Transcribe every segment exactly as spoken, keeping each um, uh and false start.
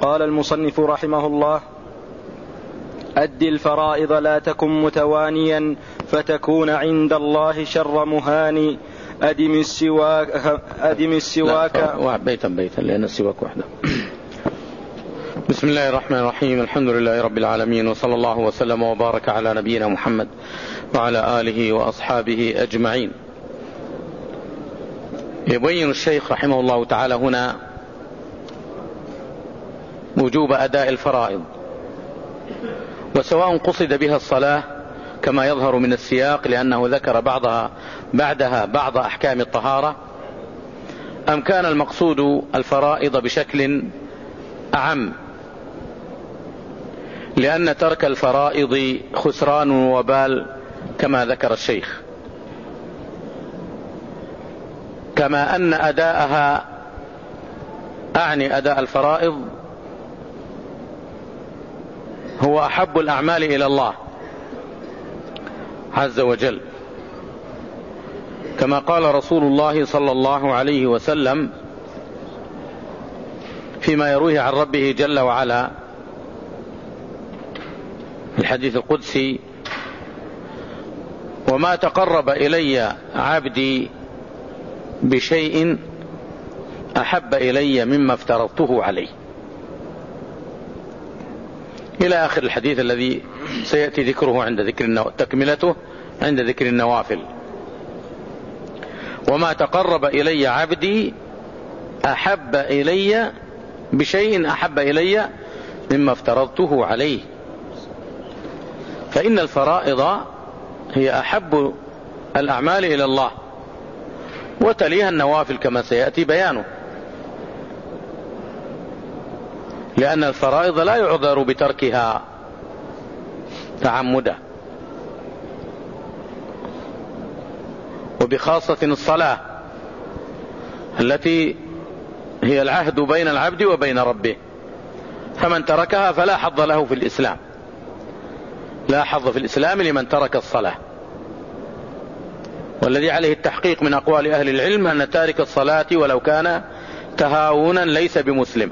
قال المصنف رحمه الله: أد الفرائض لا تكن متوانيا فتكون عند الله شر مهان. أدم السواك, أدم السواك بيتا بيتا لأن السواك وحده. بسم الله الرحمن الرحيم. الحمد لله رب العالمين، وصلى الله وسلم وبارك على نبينا محمد وعلى آله وأصحابه أجمعين. يبين الشيخ رحمه الله تعالى هنا وجوب أداء الفرائض، وسواء قصد بها الصلاة كما يظهر من السياق لأنه ذكر بعضها بعدها بعض أحكام الطهارة، أم كان المقصود الفرائض بشكل أعم، لأن ترك الفرائض خسران وبال كما ذكر الشيخ، كما أن أداءها أعني أداء الفرائض هو أحب الأعمال إلى الله عز وجل، كما قال رسول الله صلى الله عليه وسلم فيما يرويه عن ربه جل وعلا الحديث القدسي: وما تقرب إلي عبدي بشيء أحب إلي مما افترضته عليه، إلى آخر الحديث الذي سيأتي ذكره عند ذكر النو... تكملته عند ذكر النوافل. وما تقرب إلي عبدي أحب إلي بشيء أحب إلي مما افترضته عليه، فإن الفرائض هي أحب الأعمال إلى الله، وتليها النوافل كما سيأتي بيانه، لأن الفرائض لا يعذر بتركها تعمدا، وبخاصة الصلاة التي هي العهد بين العبد وبين ربه، فمن تركها فلا حظ له في الإسلام، لا حظ في الإسلام لمن ترك الصلاة. والذي عليه التحقيق من أقوال أهل العلم أن تارك الصلاة ولو كان تهاونا ليس بمسلم،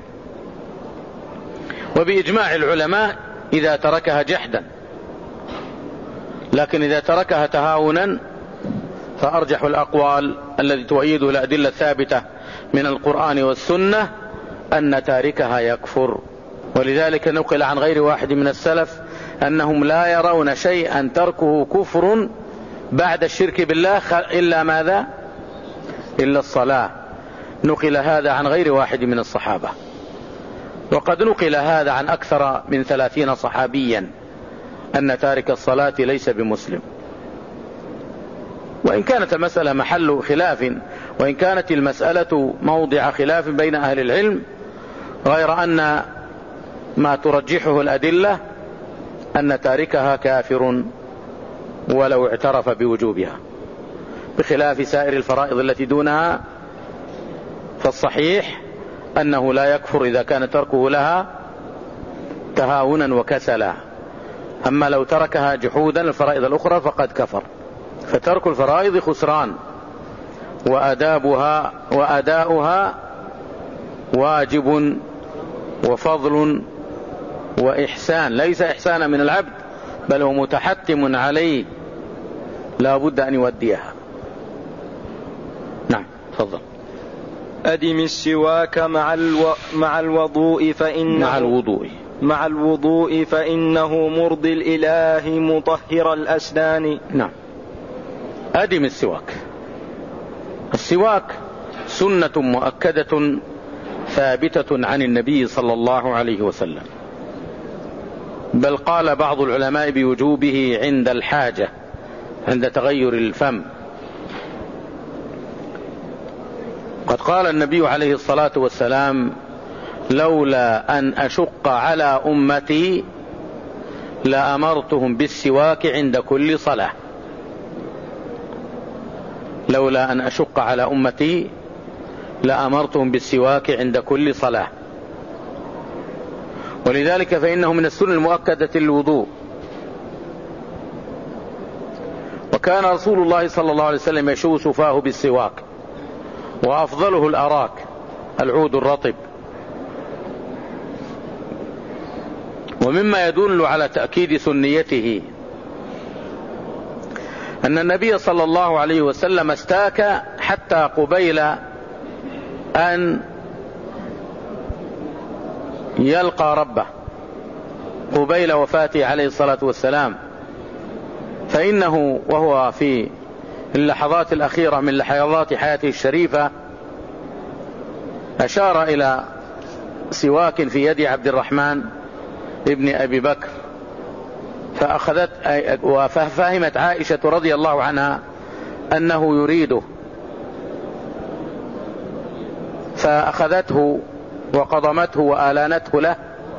وبإجماع العلماء إذا تركها جحدا، لكن إذا تركها تهاونا فأرجح الأقوال الذي تؤيده الأدلة الثابتة من القرآن والسنة أن تاركها يكفر. ولذلك نقل عن غير واحد من السلف أنهم لا يرون شيئا تركه كفر بعد الشرك بالله إلا ماذا؟ إلا الصلاة. نقل هذا عن غير واحد من الصحابة، وقد نقل هذا عن أكثر من ثلاثين صحابيا أن تارك الصلاة ليس بمسلم. وإن كانت المسألة محل خلاف، وإن كانت المسألة موضع خلاف بين أهل العلم، غير أن ما ترجحه الأدلة أن تاركها كافر ولو اعترف بوجوبها، بخلاف سائر الفرائض التي دونها، فالصحيح أنه لا يكفر إذا كان تركه لها تهاونا وكسلا، أما لو تركها جحودا الفرائض الأخرى فقد كفر. فترك الفرائض خسران، وأدابها وأداؤها واجب وفضل وإحسان، ليس إحسانا من العبد بل هو متحتم عليه، لا بد أن يوديها. نعم تفضل. أدم السواك مع الو... مع الوضوء فإنه مع الوضوء مع الوضوء فإنه مرضي الإله مطهر الأسنان. نعم. أدم السواك. السواك سنة مؤكدة ثابتة عن النبي صلى الله عليه وسلم، بل قال بعض العلماء بوجوبه عند الحاجة، عند تغير الفم. قد قال النبي عليه الصلاة والسلام: لولا أن أشق على أمتي لأمرتهم بالسواك عند كل صلاة. لولا أن أشق على أمتي لأمرتهم بالسواك عند كل صلاة. ولذلك فإنه من السنن المؤكدة الوضوء. وكان رسول الله صلى الله عليه وسلم يشو سفاه بالسواك، وأفضله الأراك العود الرطب، ومما يدل على تأكيد سنيته أن النبي صلى الله عليه وسلم استاك حتى قبيل أن يلقى ربه، قبيل وفاته عليه الصلاة والسلام، فإنه وهو في اللحظات الأخيرة من لحظات حياته الشريفة أشار إلى سواك في يد عبد الرحمن ابن أبي بكر، فأخذت وفهمت عائشة رضي الله عنها أنه يريده، فأخذته وقضمته وآلانته له،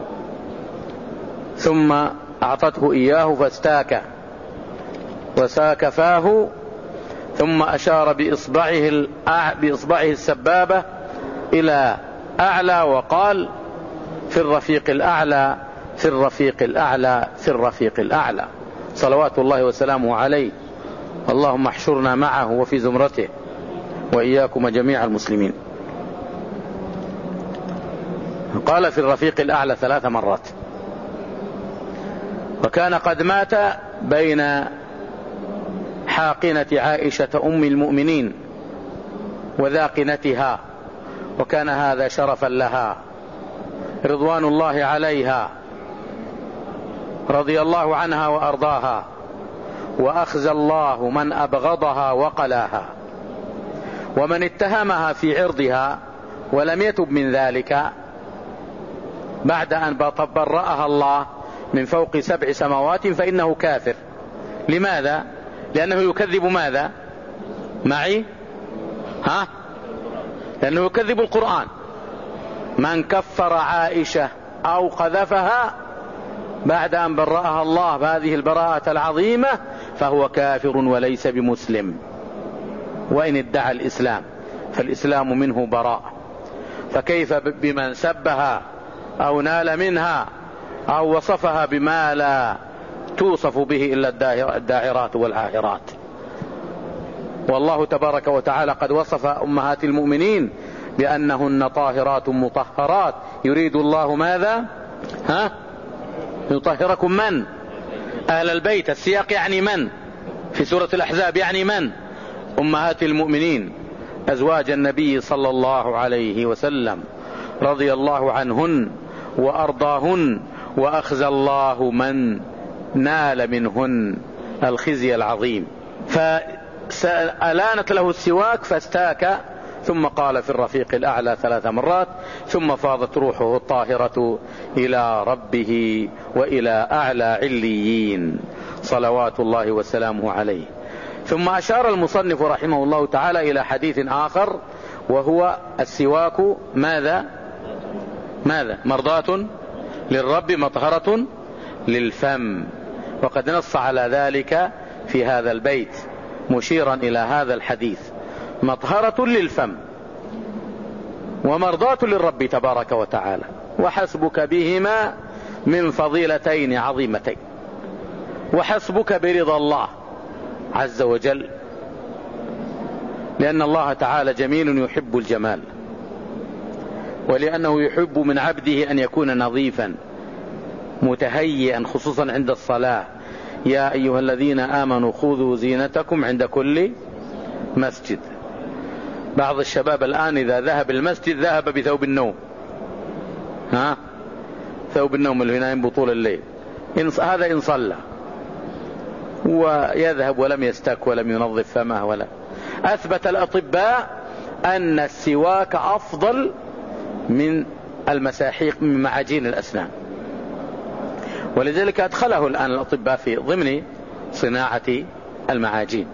ثم أعطته إياه فاستاك وساك فاه، ثم أشار بإصبعه, بإصبعه السبابة إلى أعلى وقال: في الرفيق الأعلى في الرفيق الأعلى في الرفيق الأعلى، صلوات الله وسلامه عليه. اللهم احشرنا معه وفي زمرته وإياكم جميع المسلمين. قال في الرفيق الأعلى ثلاث مرات. وكان قد مات بين حاقنة عائشة أم المؤمنين وذاقنتها، وكان هذا شرفا لها رضوان الله عليها، رضي الله عنها وأرضاها، وأخزى الله من أبغضها وقلاها، ومن اتهمها في عرضها ولم يتب من ذلك بعد أن برأها الله من فوق سبع سماوات فإنه كافر. لماذا؟ لأنه يكذب ماذا معي؟ ها؟ لأنه يكذب القرآن. من كفر عائشة أو قذفها بعد أن برأها الله بهذه البراءة العظيمة فهو كافر وليس بمسلم، وإن ادعى الإسلام فالإسلام منه براء، فكيف بمن سبها أو نال منها أو وصفها بما لا توصف به إلا الداعرات والعاهرات. والله تبارك وتعالى قد وصف أمهات المؤمنين بأنهن طاهرات مطهرات، يريد الله ماذا؟ ها؟ يطهركم من؟ أهل البيت. السياق يعني من؟ في سورة الأحزاب يعني من؟ أمهات المؤمنين أزواج النبي صلى الله عليه وسلم، رضي الله عنهن وأرضاهن، وأخزى الله من نال منهن الخزي العظيم. فألانت له السواك فاستاك، ثم قال في الرفيق الأعلى ثلاث مرات، ثم فاضت روحه الطاهرة إلى ربه وإلى أعلى عليين، صلوات الله وسلامه عليه. ثم أشار المصنف رحمه الله تعالى إلى حديث آخر، وهو السواك ماذا ماذا مرضاة للرب مطهرة للفم، وقد نص على ذلك في هذا البيت مشيرا إلى هذا الحديث: مطهرة للفم ومرضاة للرب تبارك وتعالى، وحسبك بهما من فضيلتين عظيمتين، وحسبك برضا الله عز وجل، لأن الله تعالى جميل يحب الجمال، ولأنه يحب من عبده أن يكون نظيفا متهيئا، خصوصا عند الصلاة: يا أيها الذين آمنوا خذوا زينتكم عند كل مسجد. بعض الشباب الآن إذا ذهب المسجد ذهب بثوب النوم، ها؟ ثوب النوم اللي ينام بطول الليل، هذا إن صلى، ويذهب ولم يستك ولم ينظف فمه ولا. أثبت الأطباء أن السواك أفضل من المساحيق من معاجين الأسنان، ولذلك أدخله الآن الأطباء في ضمن صناعة المعاجين،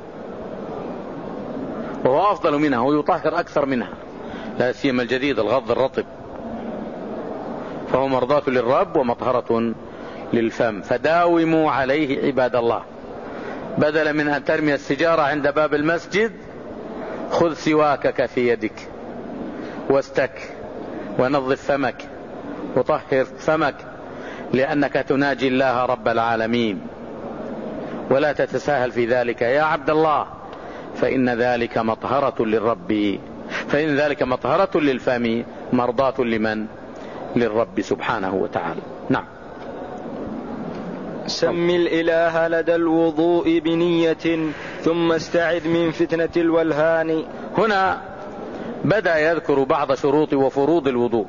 وهو أفضل منها ويطهر أكثر منها، لا سيما الجديد الغض الرطب، فهو مرضاة للرب ومطهرة للفم. فداوموا عليه عباد الله، بدلا من أن ترمي السجارة عند باب المسجد خذ سواكك في يدك واستك ونظف فمك وطهر فمك، لأنك تناجي الله رب العالمين، ولا تتساهل في ذلك يا عبد الله، فإن ذلك مطهرة للرب، فإن ذلك مطهرة للفم مرضاة لمن؟ للرب سبحانه وتعالى. نعم. سم الإله لدى الوضوء بنية ثم استعذ من فتنة الولهان. هنا بدأ يذكر بعض شروط وفروض الوضوء،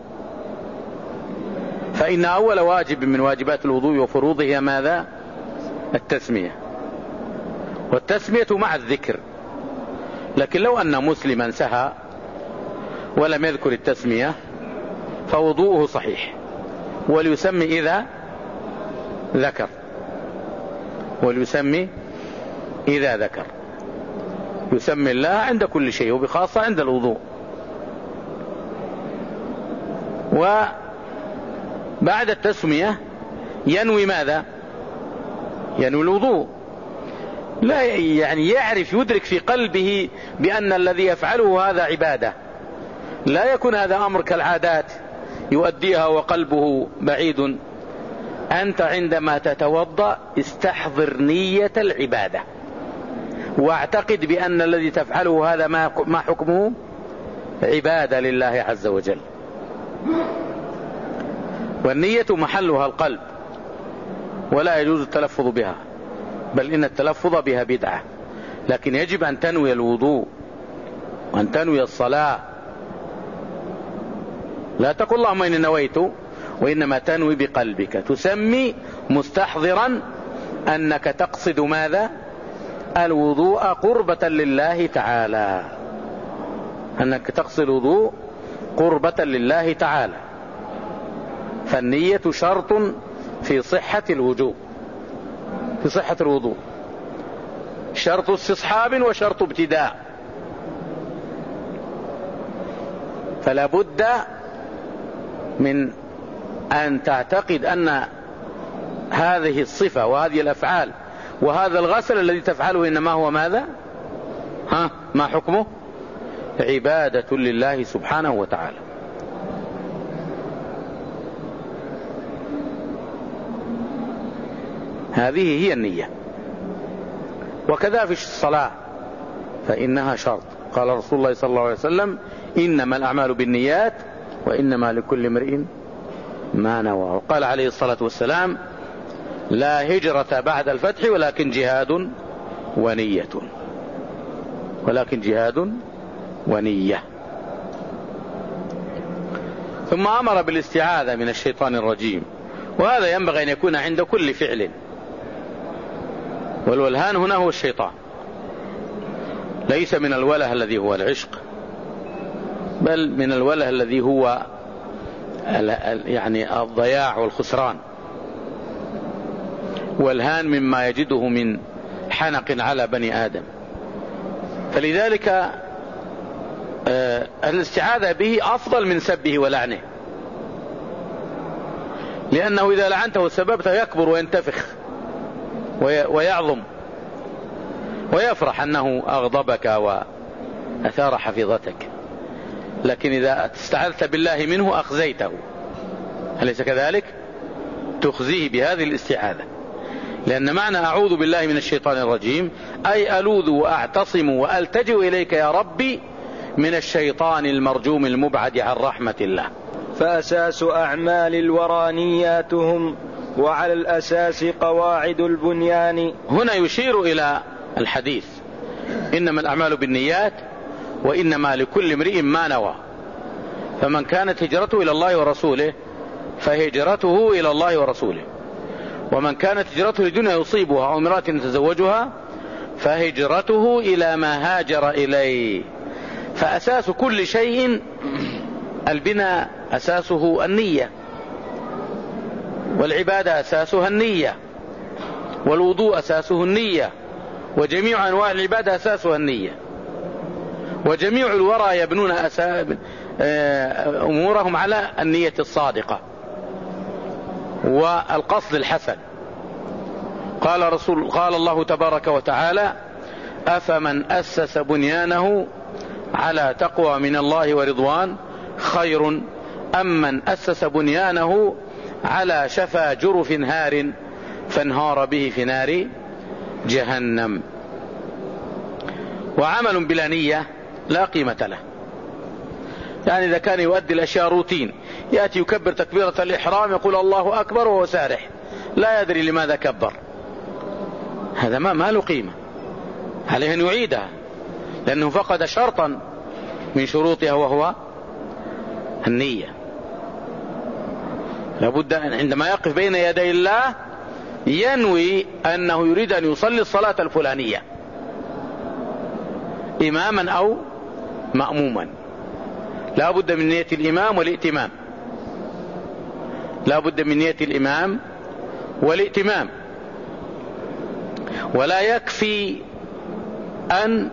فإن أول واجب من واجبات الوضوء وفروضه هي ماذا؟ التسمية، والتسمية مع الذكر. لكن لو أن مسلما سهى ولم يذكر التسمية فوضوءه صحيح، وليسمي إذا ذكر، وليسمي إذا ذكر، يسمي الله عند كل شيء وبخاصة عند الوضوء. وبعد التسمية ينوي ماذا؟ ينوي الوضوء، لا يعني يعرف يدرك في قلبه بأن الذي يفعله هذا عبادة، لا يكون هذا أمر كالعادات يؤديها وقلبه بعيد. أنت عندما تتوضأ استحضر نية العبادة، واعتقد بأن الذي تفعله هذا ما حكمه؟ عبادة لله عز وجل. والنية محلها القلب، ولا يجوز التلفظ بها، بل إن التلفظ بها بدعة. لكن يجب أن تنوي الوضوء وأن تنوي الصلاة، لا تقول اللهم إني نويت، وإنما تنوي بقلبك، تسمي مستحضرا أنك تقصد ماذا؟ الوضوء قربة لله تعالى، أنك تقصد الوضوء قربة لله تعالى. فالنية شرط في صحة الوضوء، في صحة الوضوء شرط استصحاب وشرط ابتداء. فلا بد من أن تعتقد أن هذه الصفة وهذه الأفعال وهذا الغسل الذي تفعله إنما هو ماذا؟ ها ما حكمه؟ عبادة لله سبحانه وتعالى. هذه هي النية. وكذا في الصلاة فإنها شرط. قال رسول الله صلى الله عليه وسلم: إنما الأعمال بالنيات وإنما لكل امرئ ما نوى. وقال عليه الصلاة والسلام: لا هجرة بعد الفتح ولكن جهاد ونية، ولكن جهاد ونية. ثم أمر بالاستعاذة من الشيطان الرجيم، وهذا ينبغي أن يكون عند كل فعل. والولهان هنا هو الشيطان، ليس من الوله الذي هو العشق، بل من الوله الذي هو يعني الضياع والخسران. والهان مما يجده من حنق على بني آدم. فلذلك آه الاستعاذة به أفضل من سبه ولعنه، لأنه إذا لعنته وسببته يكبر وينتفخ ويعظم ويفرح أنه أغضبك وأثار حفيظتك. لكن إذا استعذت بالله منه أخزيته، أليس كذلك؟ تخزيه بهذه الاستعاذة، لأن معنى أعوذ بالله من الشيطان الرجيم أي ألوذ وأعتصم وألتجئ إليك يا ربي من الشيطان المرجوم المبعد عن رحمة الله. فأساس أعمال الورى نياتهم، وعلى الأساس قواعد البنيان. هنا يشير إلى الحديث: إنما الأعمال بالنيات وإنما لكل امرئ ما نوى. فمن كانت هجرته إلى الله ورسوله فهجرته إلى الله ورسوله، ومن كانت هجرته لدنيا يصيبها أو امرأة يتزوجها فهجرته إلى ما هاجر إليه. فأساس كل شيء البناء، أساسه النية، والعبادة أساسها النية، والوضوء أساسه النية، وجميع أنواع العبادة أساسها النية. وجميع الورى يبنون أمورهم على النية الصادقة والقصد الحسن. قال رسول قال الله تبارك وتعالى: أفمن أسس بنيانه على تقوى من الله ورضوان خير أم من أسس بنيانه على شفا جرف هار فانهار به في نار جهنم. وعمل بلا نية لا قيمة له. يعني إذا كان يؤدي الأشياء روتين، يأتي يكبر تكبيرة الإحرام يقول الله أكبر وهو سارح، لا يدري لماذا كبر، هذا ما, ما له قيمة، عليه أن يعيدها لأنه فقد شرطا من شروطها وهو النية. لابد عندما يقف بين يدي الله ينوي أنه يريد أن يصلي الصلاة الفلانية إماما أو مأموما. لا بد من نية الإمام والائتمام، لا بد من نية الإمام والائتمام. ولا يكفي أن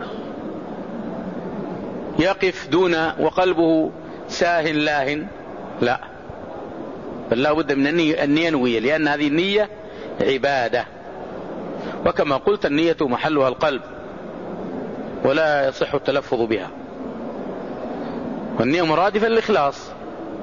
يقف دون وقلبه ساه لاهٍ، لا، بل لا بد من أن ينوي، لأن هذه النية عبادة، وكما قلت النية محلها القلب ولا يصح التلفظ بها، والنية مرادفة للإخلاص،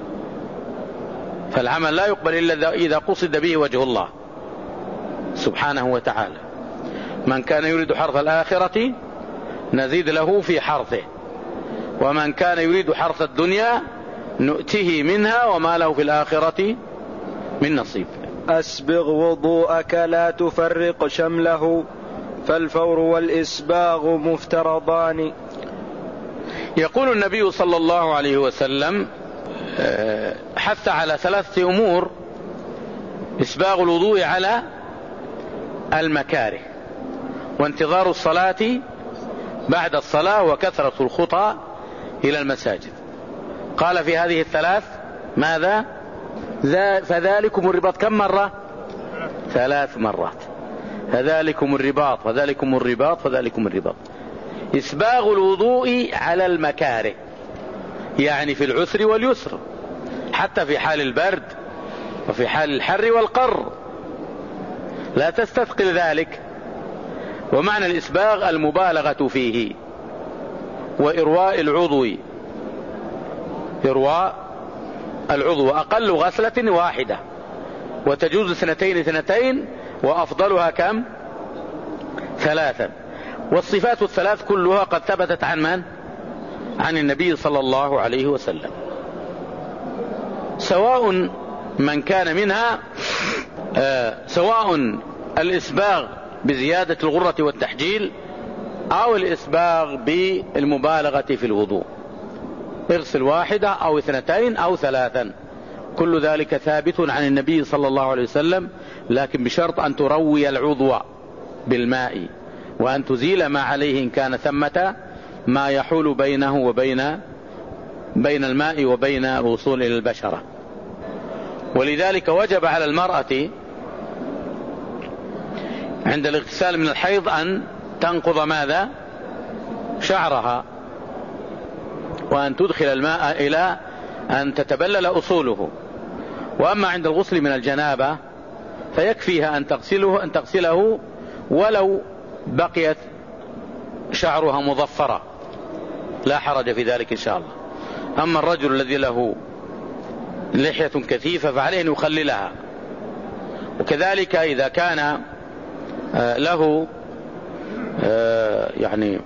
فالعمل لا يقبل إلا إذا قصد به وجه الله سبحانه وتعالى. من كان يريد حرث الآخرة نزيد له في حرثه، ومن كان يريد حرث الدنيا نؤته منها وما له في الآخرة من نصيب. أسبغ وضوءك لا تفرق شمله، فالفور والإسباغ مفترضان. يقول النبي صلى الله عليه وسلم حث على ثلاثة أمور: إسباغ الوضوء على المكاره، وانتظار الصلاة بعد الصلاة، وكثرة الخطى إلى المساجد. قال في هذه الثلاث ماذا؟ فذلكم الرباط. كم مرة؟ ثلاث مرات. فذلكم الرباط فذلكم الرباط فذلكم الرباط. إسباغ الوضوء على المكاره، يعني في العسر واليسر، حتى في حال البرد وفي حال الحر والقر، لا تستثقل ذلك. ومعنى الإسباغ المبالغة فيه، وإرواء العضو، إرواء العضو، أقل غسلة واحدة، وتجوز اثنتين اثنتين، وأفضلها كم؟ ثلاثا. والصفات الثلاث كلها قد ثبتت عن من؟ عن النبي صلى الله عليه وسلم، سواء من كان منها آه سواء الإسباغ بزيادة الغرة والتحجيل أو الإسباغ بالمبالغة في الوضوء، اغسل واحدة أو اثنتين أو ثلاثا، كل ذلك ثابت عن النبي صلى الله عليه وسلم، لكن بشرط أن تروي العضو بالماء، وأن تزيل ما عليه إن كان ثمة ما يحول بينه وبين بين الماء وبين الوصول إلى البشرة. ولذلك وجب على المرأة عند الاغتسال من الحيض أن تنقض ماذا؟ شعرها، وأن تدخل الماء إلى أن تتبلل أصوله. وأما عند الغسل من الجنابة فيكفيها أن تغسله أن تغسله ولو بقيت شعرها مظفرة، لا حرج في ذلك إن شاء الله. أما الرجل الذي له لحية كثيفة فعليه أن يخللها. وكذلك إذا كان له يعني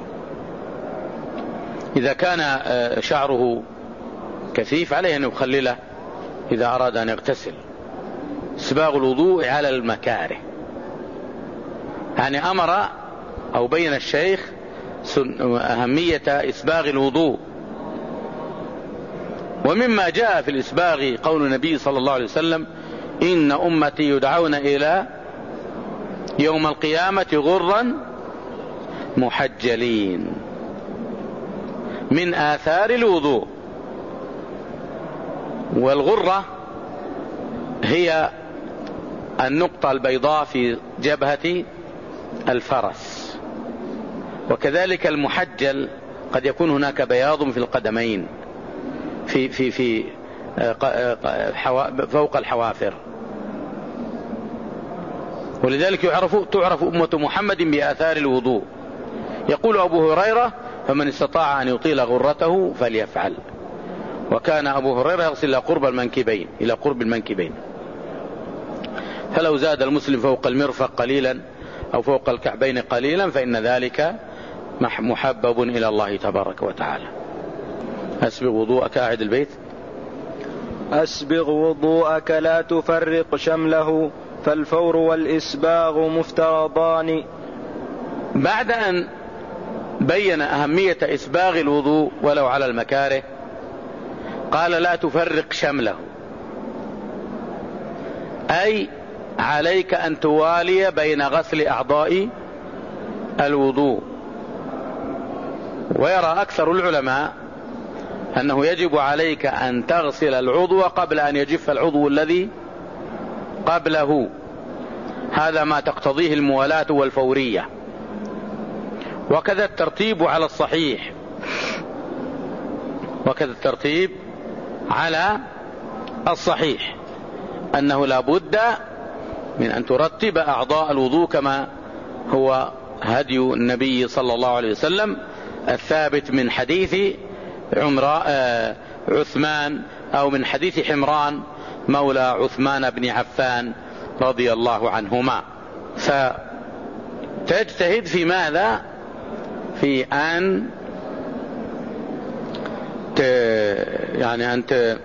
إذا كان شعره كثيف عليه أن يخلله إذا أراد أن يغتسل. إسباغ الوضوء على المكاره، يعني أمر أو بين الشيخ أهمية إسباغ الوضوء. ومما جاء في الإسباغ قول النبي صلى الله عليه وسلم: إن أمتي يدعون إلى يوم القيامة غرا محجلين، من آثار الوضوء. والغرة هي النقطة البيضاء في جبهة الفرس. وكذلك المحجل قد يكون هناك بياض في القدمين في في في فوق الحوافر. ولذلك يعرف تعرف أمة محمد بآثار الوضوء. يقول أبو هريرة: فمن استطاع أن يطيل غرته فليفعل. وكان أبو هريرة يغسل إلى قرب المنكبين إلى قرب المنكبين فلو زاد المسلم فوق المرفق قليلا أو فوق الكعبين قليلا فإن ذلك محبب إلى الله تبارك وتعالى. أسبغ وضوءك أعد البيت. أسبغ وضوءك لا تفرق شمله فالفور والإسباغ مفترضان. بعد أن بين أهمية إسباغ الوضوء ولو على المكاره قال لا تفرق شمله، أي عليك أن توالي بين غسل أعضاء الوضوء. ويرى أكثر العلماء أنه يجب عليك أن تغسل العضو قبل أن يجف العضو الذي قبله، هذا ما تقتضيه الموالاة والفورية. وكذا الترتيب على الصحيح، وكذا الترتيب على الصحيح أنه لا بد من أن ترتب أعضاء الوضوء كما هو هدي النبي صلى الله عليه وسلم الثابت من حديث عثمان أو من حديث حمران مولى عثمان بن عفان رضي الله عنهما. فتجتهد في ماذا؟ في أن ت... يعني أن ت...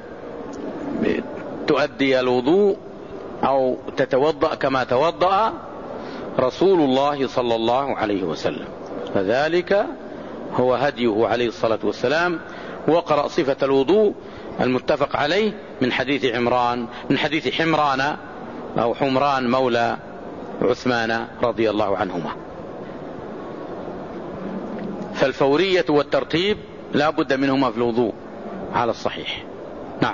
تؤدي الوضوء أو تتوضأ كما توضأ رسول الله صلى الله عليه وسلم، فذلك هو هديه عليه الصلاة والسلام. وقرأ صفة الوضوء المتفق عليه من حديث عمران من حديث حمران أو حمران مولى عثمان رضي الله عنهما. فالفورية والترتيب لا بد منهما في الوضوء على الصحيح. نعم.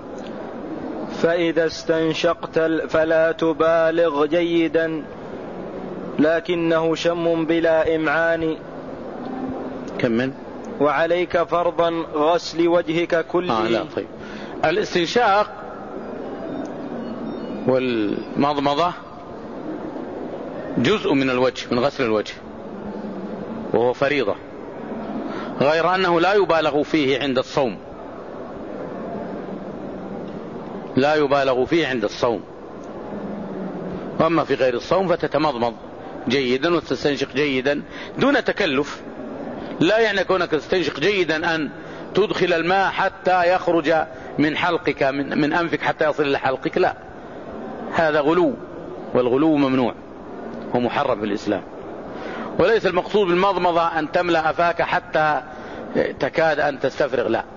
فإذا استنشقت فلا تبالغ جيدا لكنه شم بلا إمعان. كمل. وعليك فرضا غسل وجهك كله. آه لا طيب. الاستنشاق والمضمضة جزء من الوجه، من غسل الوجه، وهو فريضة، غير أنه لا يبالغ فيه عند الصوم، لا يبالغ فيه عند الصوم. وأما في غير الصوم فتتمضمض جيدا وتستنشق جيدا دون تكلف. لا يعني كونك تستنشق جيدا أن تدخل الماء حتى يخرج من حلقك من, من أنفك حتى يصل إلى حلقك، لا، هذا غلو، والغلو ممنوع ومحرم في الإسلام. وليس المقصود بالمضمضة أن تملأ أفاك حتى تكاد أن تستفرغ، لا،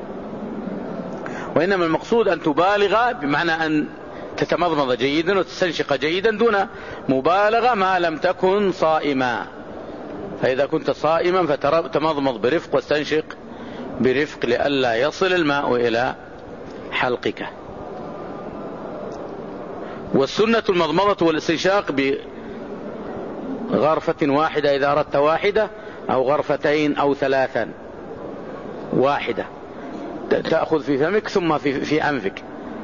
وإنما المقصود أن تبالغ بمعنى أن تتمضمض جيدا وتستنشق جيدا دون مبالغة ما لم تكن صائما. فإذا كنت صائما فتمضمض برفق واستنشق برفق لئلا يصل الماء إلى حلقك. والسنة المضمضة والاستنشاق بغرفة واحدة إذا أردت واحدة، أو غرفتين أو ثلاثا. واحدة تأخذ في فمك ثم في, في أنفك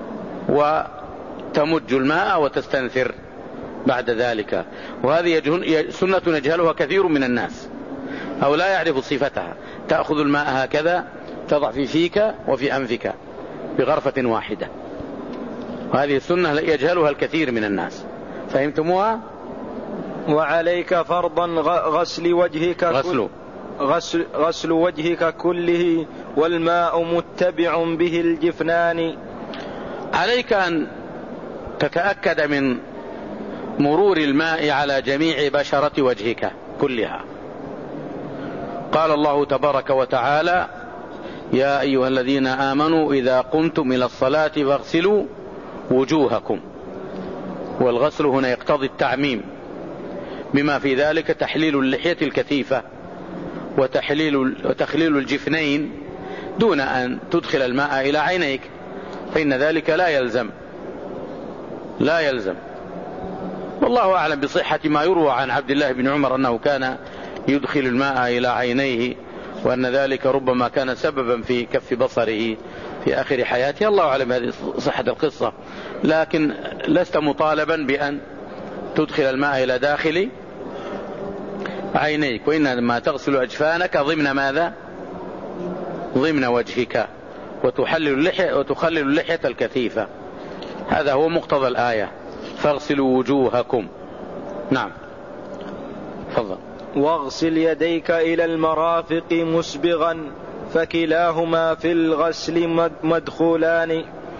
وتمج الماء وتستنثر بعد ذلك. وهذه سنة يجهلها كثير من الناس أو لا يعرف صفتها. تأخذ الماء هكذا تضع في فيك وفي أنفك بغرفة واحدة، وهذه السنة يجهلها الكثير من الناس. فهمتموها؟ وعليك فرضا غسل وجهك غسل غسل, غسل وجهك كله والماء متبع به الجفنان. عليك أن تتأكد من مرور الماء على جميع بشرة وجهك كلها. قال الله تبارك وتعالى: يا أيها الذين آمنوا إذا قمتم إلى الصلاة فاغسلوا وجوهكم. والغسل هنا يقتضي التعميم، بما في ذلك تحليل اللحية الكثيفة وتحليل وتخليل الجفنين دون أن تدخل الماء إلى عينيك، فإن ذلك لا يلزم لا يلزم والله أعلم بصحة ما يروى عن عبد الله بن عمر أنه كان يدخل الماء إلى عينيه، وأن ذلك ربما كان سببا في كف بصره في آخر حياته. الله أعلم هذه صحة القصة، لكن لست مطالبا بأن تدخل الماء إلى داخل عينيك، وإنما تغسل أجفانك ضمن ماذا؟ ضمن وجهك، وتحلل اللحية وتخلل اللحية الكثيفة. هذا هو مقتضى الآية: فاغسلوا وجوهكم. نعم، تفضل. واغسل يديك إلى المرافق مسبغا فكلاهما في الغسل مدخولان.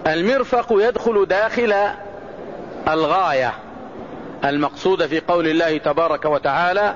المرفق يدخل داخل الغاية المقصودة في قول الله تبارك وتعالى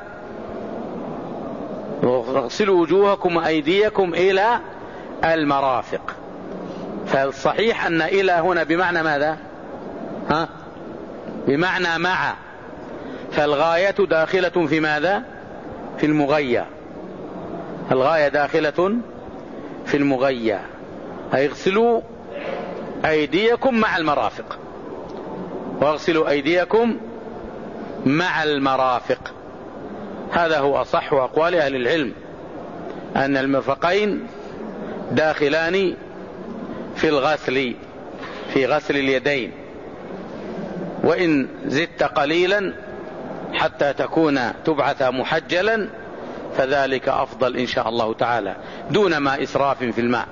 واغسلوا وجوهكم وأيديكم إلى المرافق. فالصحيح أن إلى هنا بمعنى ماذا؟ ها؟ بمعنى مع. فالغاية داخلة في ماذا؟ في المغية. الغاية داخلة في المغية، أي اغسلوا أيديكم مع المرافق، واغسلوا أيديكم مع المرافق. هذا هو أصح أقوال أهل العلم، أن المرفقين داخلان في الغسل، في غسل اليدين، وإن زدت قليلا حتى تكون تبعث محجلا فذلك أفضل إن شاء الله تعالى، دون ما إسراف في الماء.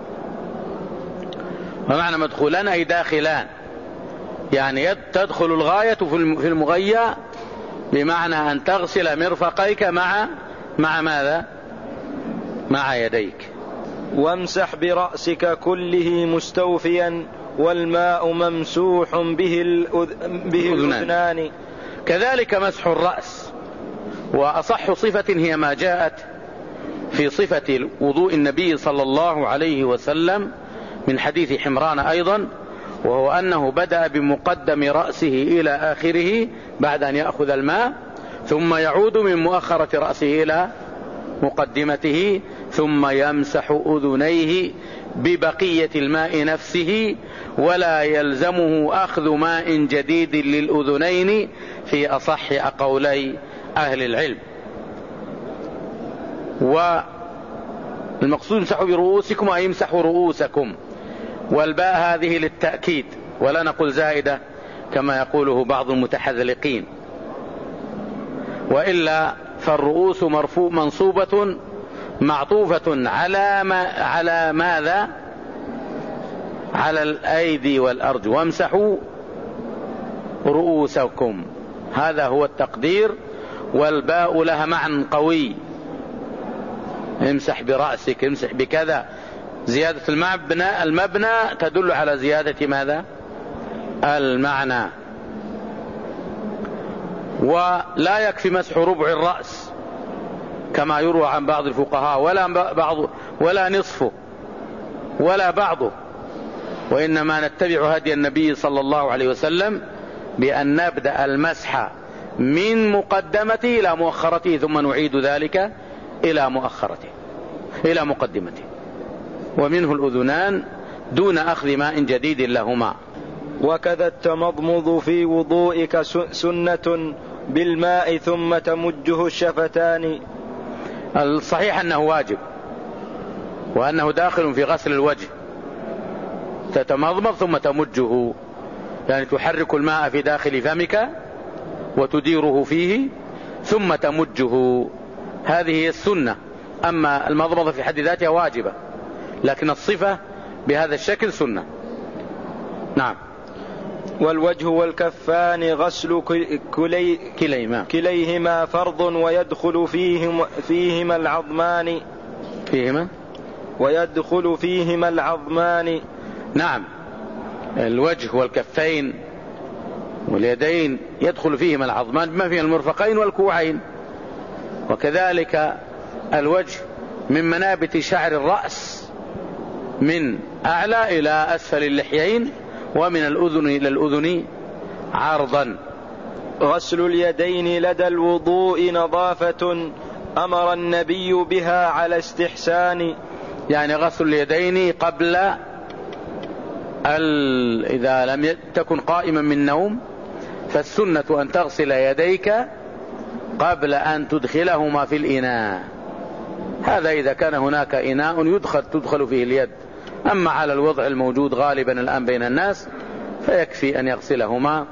ومعنى مدخولان أي داخلان، يعني تدخل الغاية في المغية، بمعنى أن تغسل مرفقيك مع مع ماذا؟ مع يديك. وامسح برأسك كله مستوفيا والماء ممسوح به الأذنان. كذلك مسح الرأس، وأصح صفة هي ما جاءت في صفة وضوء النبي صلى الله عليه وسلم من حديث حمران أيضا، وهو أنه بدأ بمقدم رأسه إلى آخره بعد أن يأخذ الماء، ثم يعود من مؤخرة رأسه إلى مقدمته، ثم يمسح أذنيه ببقية الماء نفسه، ولا يلزمه أخذ ماء جديد للأذنين في أصح قولي أهل العلم. والمقصود امسحوا برؤوسكم أي امسحوا رؤوسكم، والباء هذه للتأكيد ولا نقول زائدة كما يقوله بعض المتحذلقين، وإلا فالرؤوس مرفوع منصوبة معطوفة على ما على ماذا؟ على الأيدي والأرجل، وامسحوا رؤوسكم، هذا هو التقدير. والباء لها معنى قوي، امسح برأسك، امسح بكذا، زيادة المبنى المبنى تدل على زيادة ماذا؟ المعنى. ولا يكفي مسح ربع الرأس كما يروى عن بعض الفقهاء، ولا بعض ولا نصفه ولا بعضه، وإنما نتبع هدي النبي صلى الله عليه وسلم بأن نبدأ المسح من مقدمته إلى مؤخرته، ثم نعيد ذلك إلى مؤخرته إلى مقدمته. ومنه الأذنان دون أخذ ماء جديد لهما. وكذا التمضمض في وضوئك سنة بالماء ثم تمجه الشفتان. الصحيح أنه واجب، وأنه داخل في غسل الوجه، تتمضمض ثم تمجه، يعني تحرك الماء في داخل فمك وتديره فيه ثم تمجه، هذه هي السنة. أما المضمضة في حد ذاتها واجبة، لكن الصفة بهذا الشكل سنة. نعم. والوجه والكفان غسل كلي كليهما كليهما فرض ويدخل فيهم فيهما العظمان فيهما ويدخل فيهما العظمان. نعم، الوجه والكفين واليدين يدخل فيهما العظمان بما فيها المرفقين والكوعين. وكذلك الوجه من منابت شعر الرأس من أعلى إلى أسفل اللحيين، ومن الأذن إلى الأذن عرضا. غسل اليدين لدى الوضوء نظافة أمر النبي بها على استحسان. يعني غسل اليدين قبل ال... إذا لم تكن قائما من نوم فالسنة أن تغسل يديك قبل أن تدخلهما في الإناء، هذا إذا كان هناك إناء يدخل تدخل فيه اليد. أما على الوضع الموجود غالبا الآن بين الناس فيكفي أن يغسلهما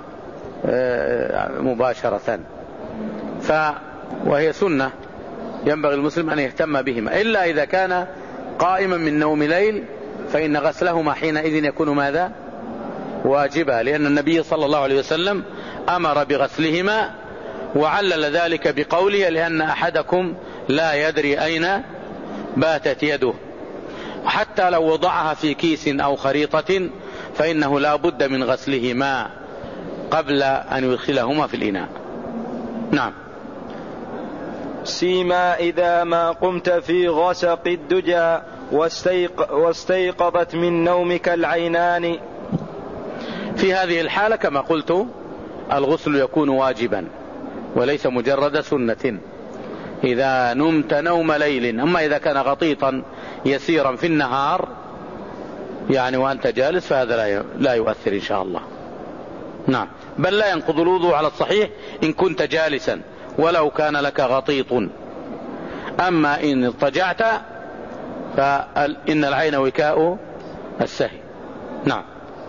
مباشرة. ف وهي سنة ينبغي المسلم أن يهتم بهما، إلا إذا كان قائما من نوم ليل فإن غسلهما حينئذ يكون ماذا؟ واجبا، لأن النبي صلى الله عليه وسلم أمر بغسلهما، وعلل ذلك بقوله لأن أحدكم لا يدري أين باتت يده، حتى لو وضعها في كيس أو خريطة فإنه لا بد من غسلهما قبل أن يدخلهما في الإناء. نعم. سيما إذا ما قمت في غسق الدجى واستيق واستيقظت من نومك العينان. في هذه الحالة كما قلت الغسل يكون واجبا وليس مجرد سنة إذا نمت نوم ليل. أما إذا كان غطيطا يسيرا في النهار يعني وأنت جالس فهذا لا يؤثر إن شاء الله. نعم. بل لا ينقض الوضوء على الصحيح إن كنت جالسا ولو كان لك غطيط. أما إن اضطجعت فإن العين وكاء السهي. نعم.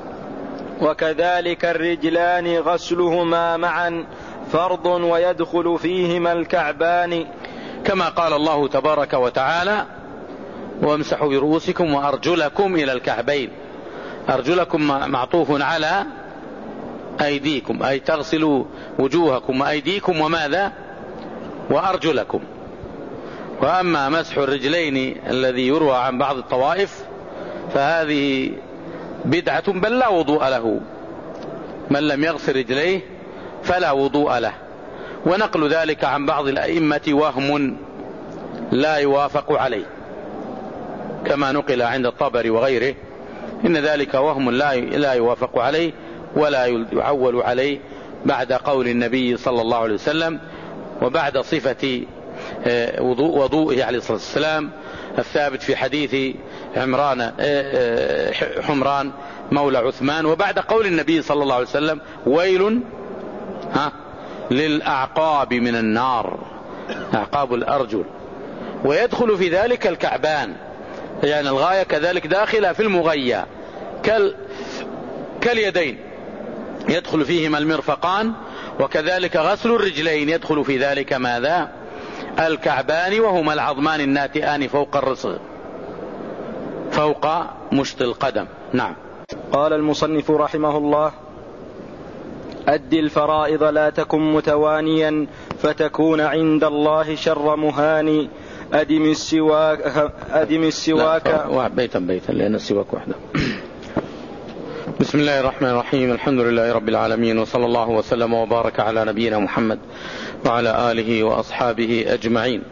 وكذلك الرجلان غسلهما معا فرض ويدخل فيهما الكعبان، كما قال الله تبارك وتعالى وامسحوا برؤوسكم وأرجلكم إلى الكعبين. أرجلكم معطوف على أيديكم، أي تغسلوا وجوهكم وأيديكم وماذا وأرجلكم. وأما مسح الرجلين الذي يروى عن بعض الطوائف فهذه بدعة بل لا وضوء له، من لم يغسل رجليه فلا وضوء له. ونقل ذلك عن بعض الأئمة وهم لا يوافق عليه كما نقل عند الطبري وغيره، إن ذلك وهم لا يوافق عليه ولا يعول عليه بعد قول النبي صلى الله عليه وسلم وبعد صفة وضوءه عليه الصلاة والسلام الثابت في حديث عمران حمران مولى عثمان، وبعد قول النبي صلى الله عليه وسلم ويل ها للأعقاب من النار، أعقاب الأرجل. ويدخل في ذلك الكعبان، يعني الغاية كذلك داخلة في المغية كال كاليدين يدخل فيهما المرفقان، وكذلك غسل الرجلين يدخل في ذلك ماذا الكعبان وهما العظمان الناتئان فوق الرسغ فوق مشط القدم. نعم. قال المصنف رحمه الله: أد الفرائض لا تكن متوانيا فتكون عند الله شر مهان. أدم السواك أدم السواك بيتا بيتا لأن السواك وحده. بسم الله الرحمن الرحيم، الحمد لله رب العالمين، وصلى الله وسلم وبارك على نبينا محمد وعلى آله وأصحابه أجمعين.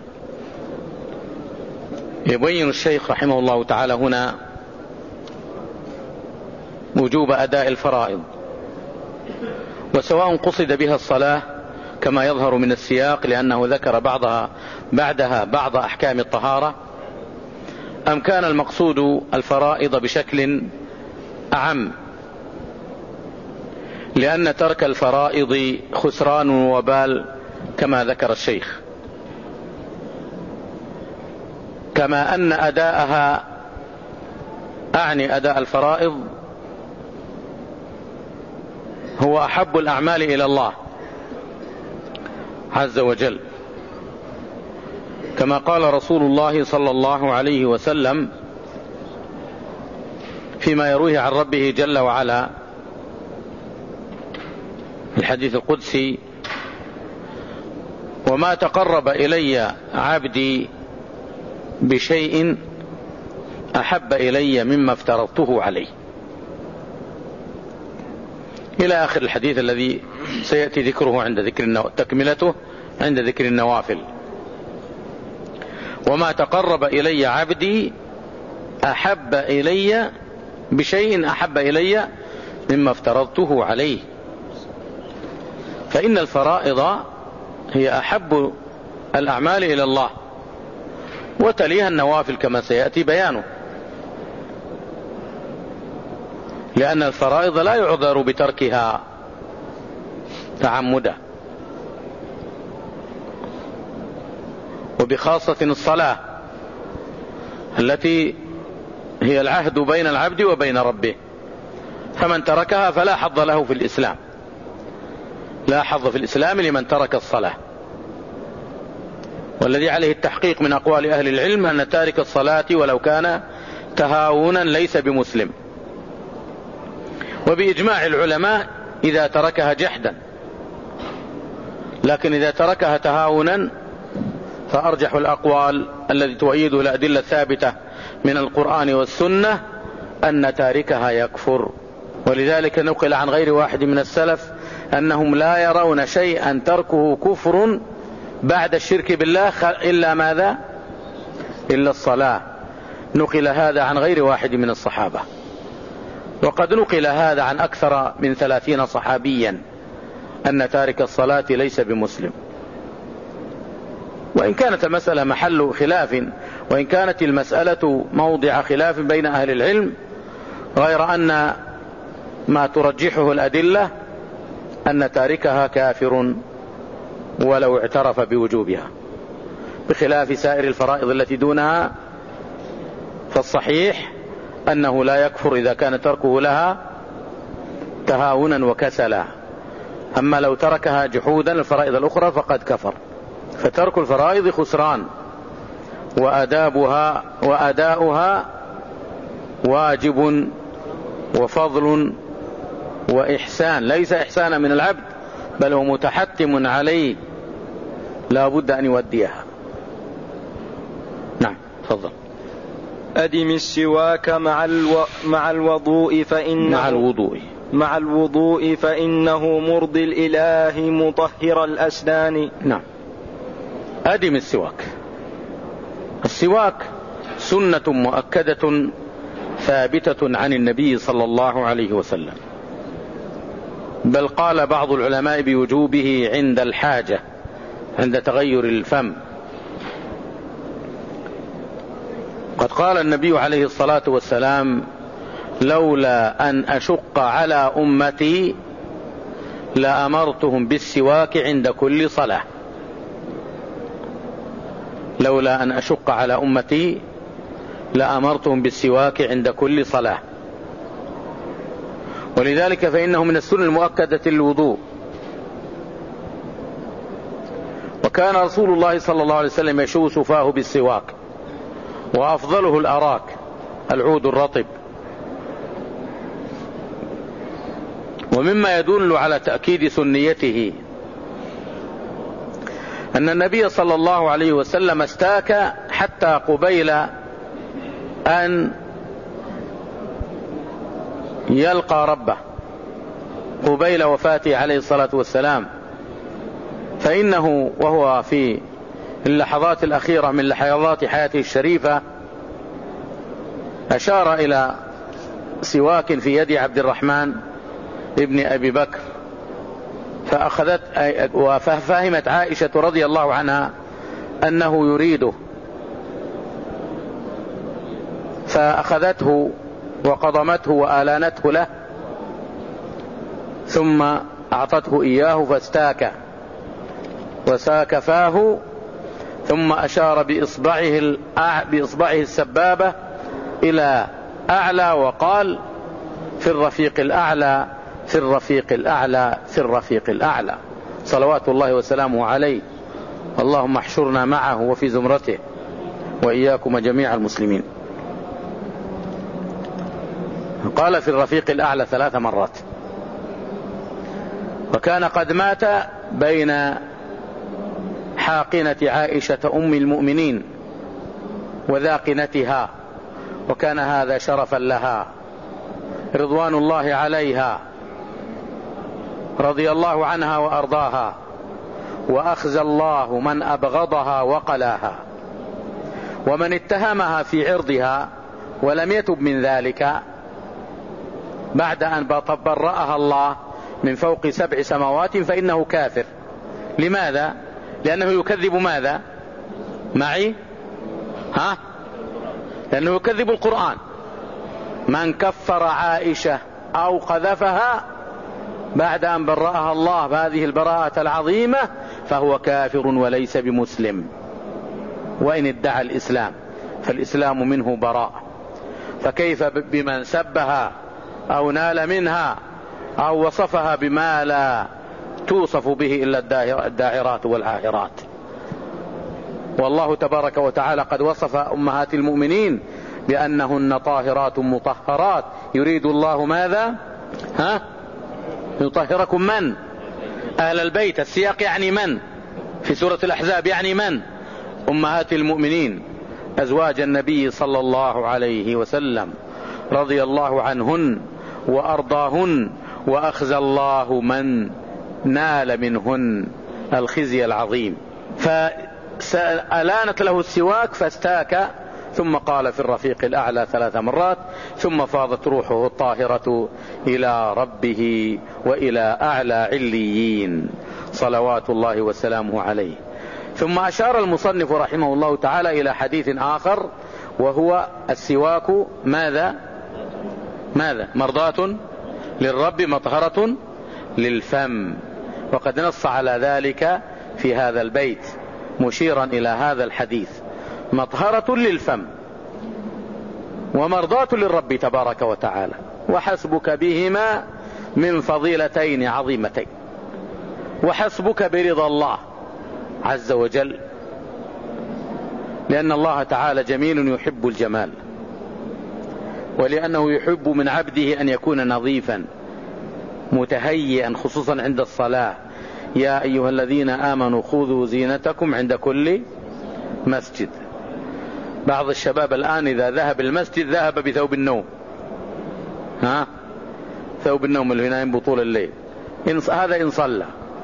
يبين الشيخ رحمه الله تعالى هنا وجوب أداء الفرائض، وسواء قصد بها الصلاة كما يظهر من السياق لأنه ذكر بعضها بعدها بعض أحكام الطهارة، أم كان المقصود الفرائض بشكل أعم، لأن ترك الفرائض خسران وبال كما ذكر الشيخ، كما أن أداءها أعني أداء الفرائض هو أحب الأعمال إلى الله عز وجل، كما قال رسول الله صلى الله عليه وسلم فيما يرويه عن ربه جل وعلا الحديث القدسي: وما تقرب إلي عبدي بشيء أحب إلي مما افترضته عليه، إلى آخر الحديث الذي سيأتي ذكره عند ذكر النو... تكملته عند ذكر النوافل. وما تقرب إلي عبدي أحب إلي بشيء أحب إلي مما افترضته عليه، فإن الفرائض هي أحب الأعمال إلى الله، وتليها النوافل كما سيأتي بيانه، لأن الفرائض لا يعذر بتركها تعمدا، وبخاصة الصلاة التي هي العهد بين العبد وبين ربه، فمن تركها فلا حظ له في الإسلام، لا حظ في الإسلام لمن ترك الصلاة. والذي عليه التحقيق من أقوال أهل العلم أن تارك الصلاة ولو كان تهاونا ليس بمسلم، وبإجماع العلماء إذا تركها جحدا، لكن إذا تركها تهاونا فأرجح الأقوال الذي تؤيده الأدلة الثابتة من القرآن والسنة أن تاركها يكفر ولذلك نقل عن غير واحد من السلف أنهم لا يرون شيئا تركه كفر بعد الشرك بالله إلا ماذا؟ إلا الصلاة. نقل هذا عن غير واحد من الصحابة، وقد نقل هذا عن أكثر من ثلاثين صحابيا أن تارك الصلاة ليس بمسلم. وإن كانت المسألة محل خلاف، وإن كانت المسألة موضع خلاف بين أهل العلم، غير أن ما ترجحه الأدلة أن تاركها كافر ولو اعترف بوجوبها، بخلاف سائر الفرائض التي دونها، فالصحيح أنه لا يكفر إذا كان تركه لها تهاونا وكسلا. أما لو تركها جحودا الفرائض الأخرى فقد كفر. فترك الفرائض خسران، وأدابها وأداؤها واجب وفضل وإحسان، ليس إحسانا من العبد بل هو متحتم عليه، لا بد أن يوديها. نعم تفضل. أدم السواك مع الو... مع الوضوء فإنه مع الوضوء مع الوضوء فإنه مرضي الإله مطهر الأسنان. نعم. أدم السواك. السواك سنة مؤكدة ثابتة عن النبي صلى الله عليه وسلم، بل قال بعض العلماء بوجوبه عند الحاجة، عند تغير الفم. قد قال النبي عليه الصلاة والسلام: لولا أن أشق على أمتي لأمرتهم بالسواك عند كل صلاة. لولا أن أشق على أمتي لأمرتهم بالسواك عند كل صلاة. ولذلك فإنه من السنن المؤكدة للوضوء. وكان رسول الله صلى الله عليه وسلم يشو سفاه بالسواك، وأفضله الأراك العود الرطب. ومما يدل على تأكيد سنيته أن النبي صلى الله عليه وسلم استاك حتى قبيل أن يلقى ربه، قبيل وفاته عليه الصلاة والسلام. فإنه وهو في اللحظات الأخيرة من لحظات حياته الشريفة أشار إلى سواك في يد عبد الرحمن ابن أبي بكر، فأخذت وفهمت عائشة رضي الله عنها أنه يريده، فأخذته وقضمته وآلانته له، ثم أعطته إياه فاستاك وساك فاه، ثم أشار بإصبعه, بإصبعه السبابة إلى أعلى وقال: في الرفيق الأعلى في الرفيق الأعلى في الرفيق الأعلى، صلوات الله وسلامه عليه. اللهم احشرنا معه وفي زمرته وإياكم جميع المسلمين. قال في الرفيق الأعلى ثلاث مرات. وكان قد مات بين حاقنة عائشة أم المؤمنين وذاقنتها، وكان هذا شرفا لها رضوان الله عليها، رضي الله عنها وأرضاها، وأخزى الله من أبغضها وقلاها، ومن اتهمها في عرضها ولم يتب من ذلك بعد أن برأها الله من فوق سبع سماوات فإنه كافر. لماذا؟ لأنه يكذب ماذا؟ معي؟ ها؟ لأنه يكذب القرآن. من كفر عائشة أو قذفها بعد أن برأها الله بهذه البراءة العظيمة فهو كافر وليس بمسلم، وإن ادعى الإسلام فالإسلام منه براء. فكيف بمن سبها أو نال منها أو وصفها بما لا توصف به إلا الداعرات والعاهرات. والله تبارك وتعالى قد وصف أمهات المؤمنين بأنهن طاهرات مطهرات، يريد الله ماذا؟ ها؟ يطهركم من؟ أهل البيت. السياق يعني من؟ في سورة الأحزاب يعني من؟ أمهات المؤمنين أزواج النبي صلى الله عليه وسلم رضي الله عنهن وأرضاهن وأخزى الله من نال منهن الخزي العظيم. فألانت له السواك فاستاك، ثم قال في الرفيق الأعلى ثلاث مرات، ثم فاضت روحه الطاهرة إلى ربه وإلى أعلى عليين صلوات الله وسلامه عليه. ثم أشار المصنف رحمه الله تعالى إلى حديث آخر، وهو السواك ماذا ماذا مرضاة للرب مطهرة للفم، وقد نص على ذلك في هذا البيت مشيرا إلى هذا الحديث: مطهرة للفم ومرضاة للرب تبارك وتعالى، وحسبك بهما من فضيلتين عظيمتين، وحسبك برضا الله عز وجل، لأن الله تعالى جميل يحب الجمال، ولأنه يحب من عبده أن يكون نظيفا متهيئا، خصوصا عند الصلاة: يا أيها الذين آمنوا خذوا زينتكم عند كل مسجد. بعض الشباب الآن إذا ذهب المسجد ذهب بثوب النوم، ها ثوب النوم اللي ينام بطول الليل، هذا إن صلى،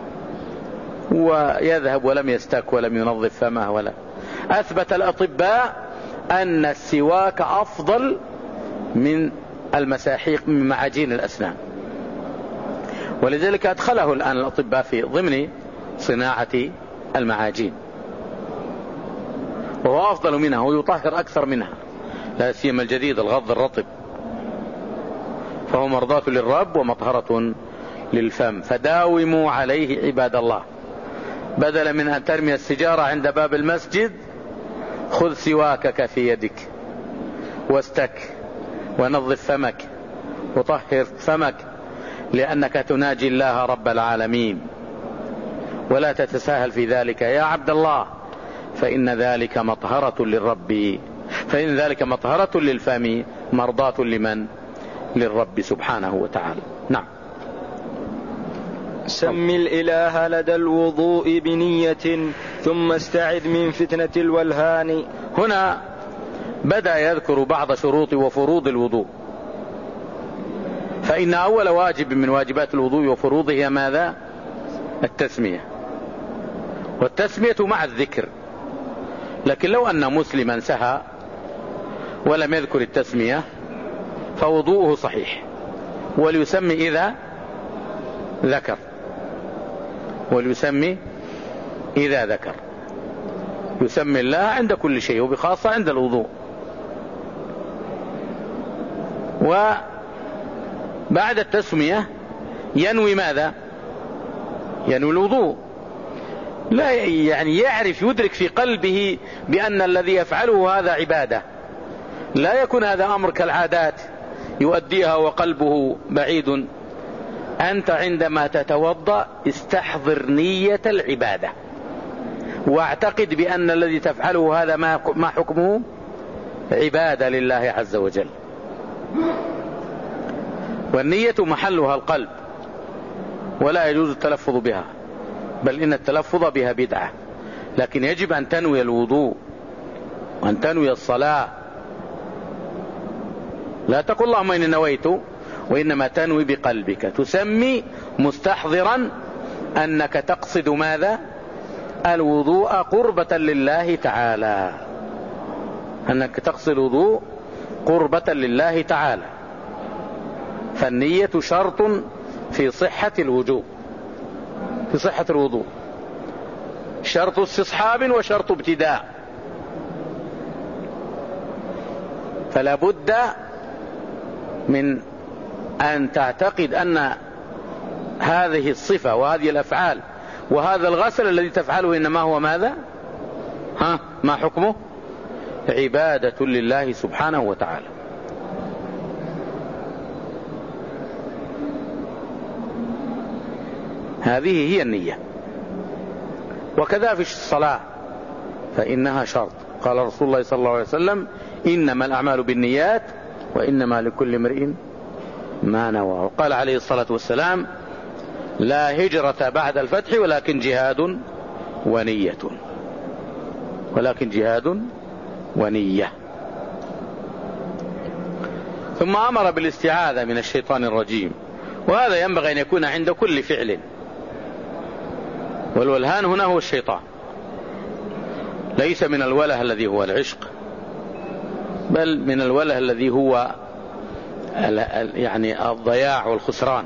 ويذهب ولم يستك ولم ينظف فمه ولا. أثبت الأطباء أن السواك أفضل من المساحيق من معاجين الأسنان، ولذلك أدخله الآن الأطباء في ضمن صناعة المعاجين، وهو أفضل منها ويطهر أكثر منها، لا سيما الجديد الغض الرطب، فهو مرضاة للرب ومطهرة للفم. فداوموا عليه عباد الله، بدلا من أن ترمي السجارة عند باب المسجد، خذ سواكك في يدك واستك ونظف فمك وطهر فمك، لأنك تناجي الله رب العالمين. ولا تتساهل في ذلك يا عبد الله، فإن ذلك مطهرة للرب، فإن ذلك مطهرة للفم مرضاة لمن؟ للرب سبحانه وتعالى. نعم. سم الإله لدى الوضوء بنية ثم استعذ من فتنة الولهان. هنا بدأ يذكر بعض شروط وفروض الوضوء، فإن أول واجب من واجبات الوضوء وفروضه هي ماذا؟ التسمية، والتسمية مع الذكر. لكن لو أن مسلما سهى ولم يذكر التسمية فوضوءه صحيح، وليسمي إذا ذكر، وليسمي إذا ذكر، يسمي الله عند كل شيء، وبخاصة عند الوضوء. وبعد التسمية ينوي ماذا؟ ينوي الوضوء، لا يعني يعرف يدرك في قلبه بأن الذي يفعله هذا عبادة، لا يكون هذا أمر كالعادات يؤديها وقلبه بعيد. أنت عندما تتوضأ استحضر نية العبادة، واعتقد بأن الذي تفعله هذا ما حكمه؟ عبادة لله عز وجل. والنية محلها القلب، ولا يجوز التلفظ بها، بل إن التلفظ بها بدعة. لكن يجب أن تنوي الوضوء وأن تنوي الصلاة، لا تقول اللهم إني نويت، وإنما تنوي بقلبك، تسمي مستحضرا أنك تقصد ماذا؟ الوضوء قربة لله تعالى، أنك تقصد الوضوء قربة لله تعالى. فالنية شرط في صحة الوضوء، في صحة الوضوء شرط استصحاب وشرط ابتداء. فلا بد من أن تعتقد أن هذه الصفة وهذه الأفعال وهذا الغسل الذي تفعله إنما هو ماذا؟ ها ما حكمه؟ عبادة لله سبحانه وتعالى. هذه هي النية. وكذا في الصلاة فإنها شرط، قال رسول الله صلى الله عليه وسلم: إنما الأعمال بالنيات وإنما لكل امرئ ما نوى. وقال عليه الصلاة والسلام: لا هجرة بعد الفتح ولكن جهاد ونية، ولكن جهاد ونية. ثم أمر بالاستعاذة من الشيطان الرجيم، وهذا ينبغي أن يكون عند كل فعل. والولهان هنا هو الشيطان، ليس من الوله الذي هو العشق، بل من الوله الذي هو يعني الضياع والخسران.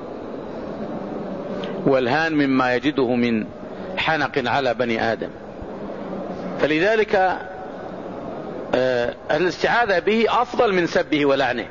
والهان مما يجده من حنق على بني آدم. فلذلك الاستعاذة به أفضل من سبه ولعنه،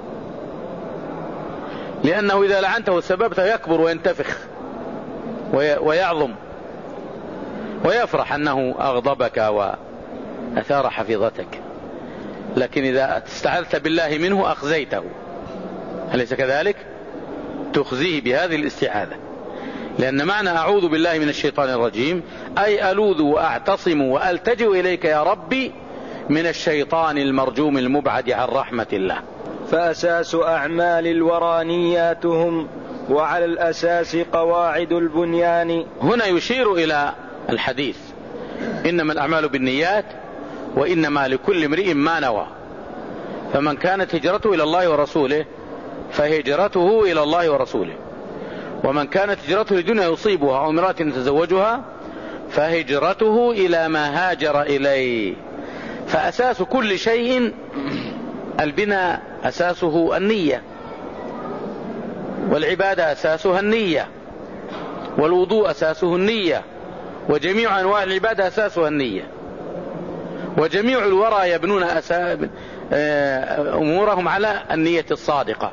لأنه إذا لعنته سببته يكبر وينتفخ ويعظم ويفرح أنه أغضبك وأثار حفيظتك. لكن إذا استعذت بالله منه أخزيته، أليس كذلك؟ تخزيه بهذه الاستعاذة، لأن معنى أعوذ بالله من الشيطان الرجيم أي ألوذ وأعتصم وألتجئ إليك يا ربي من الشيطان المرجوم المبعد عن رحمة الله. فأساس أعمال الورى نياتهم، وعلى الأساس قواعد البنيان. هنا يشير إلى الحديث إنما الأعمال بالنيات وإنما لكل امرئ ما نوى، فمن كانت هجرته إلى الله ورسوله فهجرته إلى الله ورسوله، ومن كانت هجرته لدنيا يصيبها أو امرأة يتزوجها فهجرته إلى ما هاجر إليه. فأساس كل شيء البناء، أساسه النية، والعبادة أساسها النية، والوضوء أساسه النية، وجميع أنواع العبادة أساسها النية. وجميع الورى يبنون أمورهم على النية الصادقة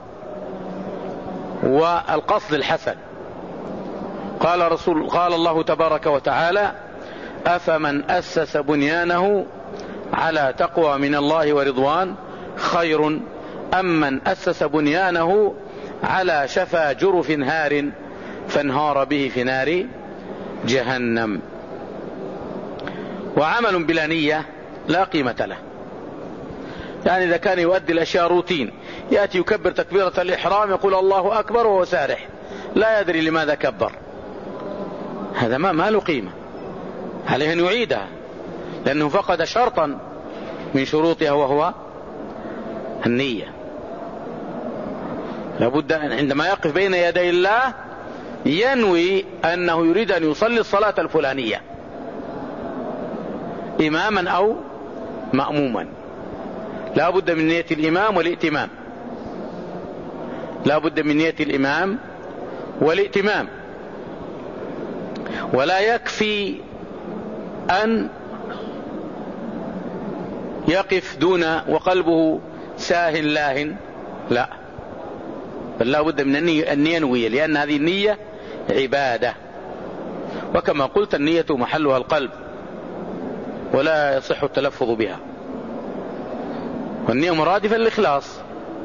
والقصد الحسن. قال رسول قال الله تبارك وتعالى أفمن أسس بنيانه على تقوى من الله ورضوان خير أم من أسس بنيانه على شفا جرف هار فانهار به في نار جهنم. وعمل بلا نية لا قيمة له. يعني إذا كان يؤدي الأشياء روتين، يأتي يكبر تكبيرة الإحرام يقول الله أكبر وهو سارح لا يدري لماذا كبر، هذا ما ما له قيمة، عليه أن يعيدها لأنه فقد شرطا من شروطها وهو النية. لابد عندما يقف بين يدي الله ينوي أنه يريد أن يصلي الصلاة الفلانية إماما أو مأموما. لا بد من نية الإمام والائتمام، لا بد من نية الإمام والائتمام. ولا يكفي أن يقف دون وقلبه ساه لاه، لا، بل لا بد من أن ينوي، لأن هذه النية عبادة، وكما قلت النية محلها القلب ولا يصح التلفظ بها، والنية مرادفة للإخلاص،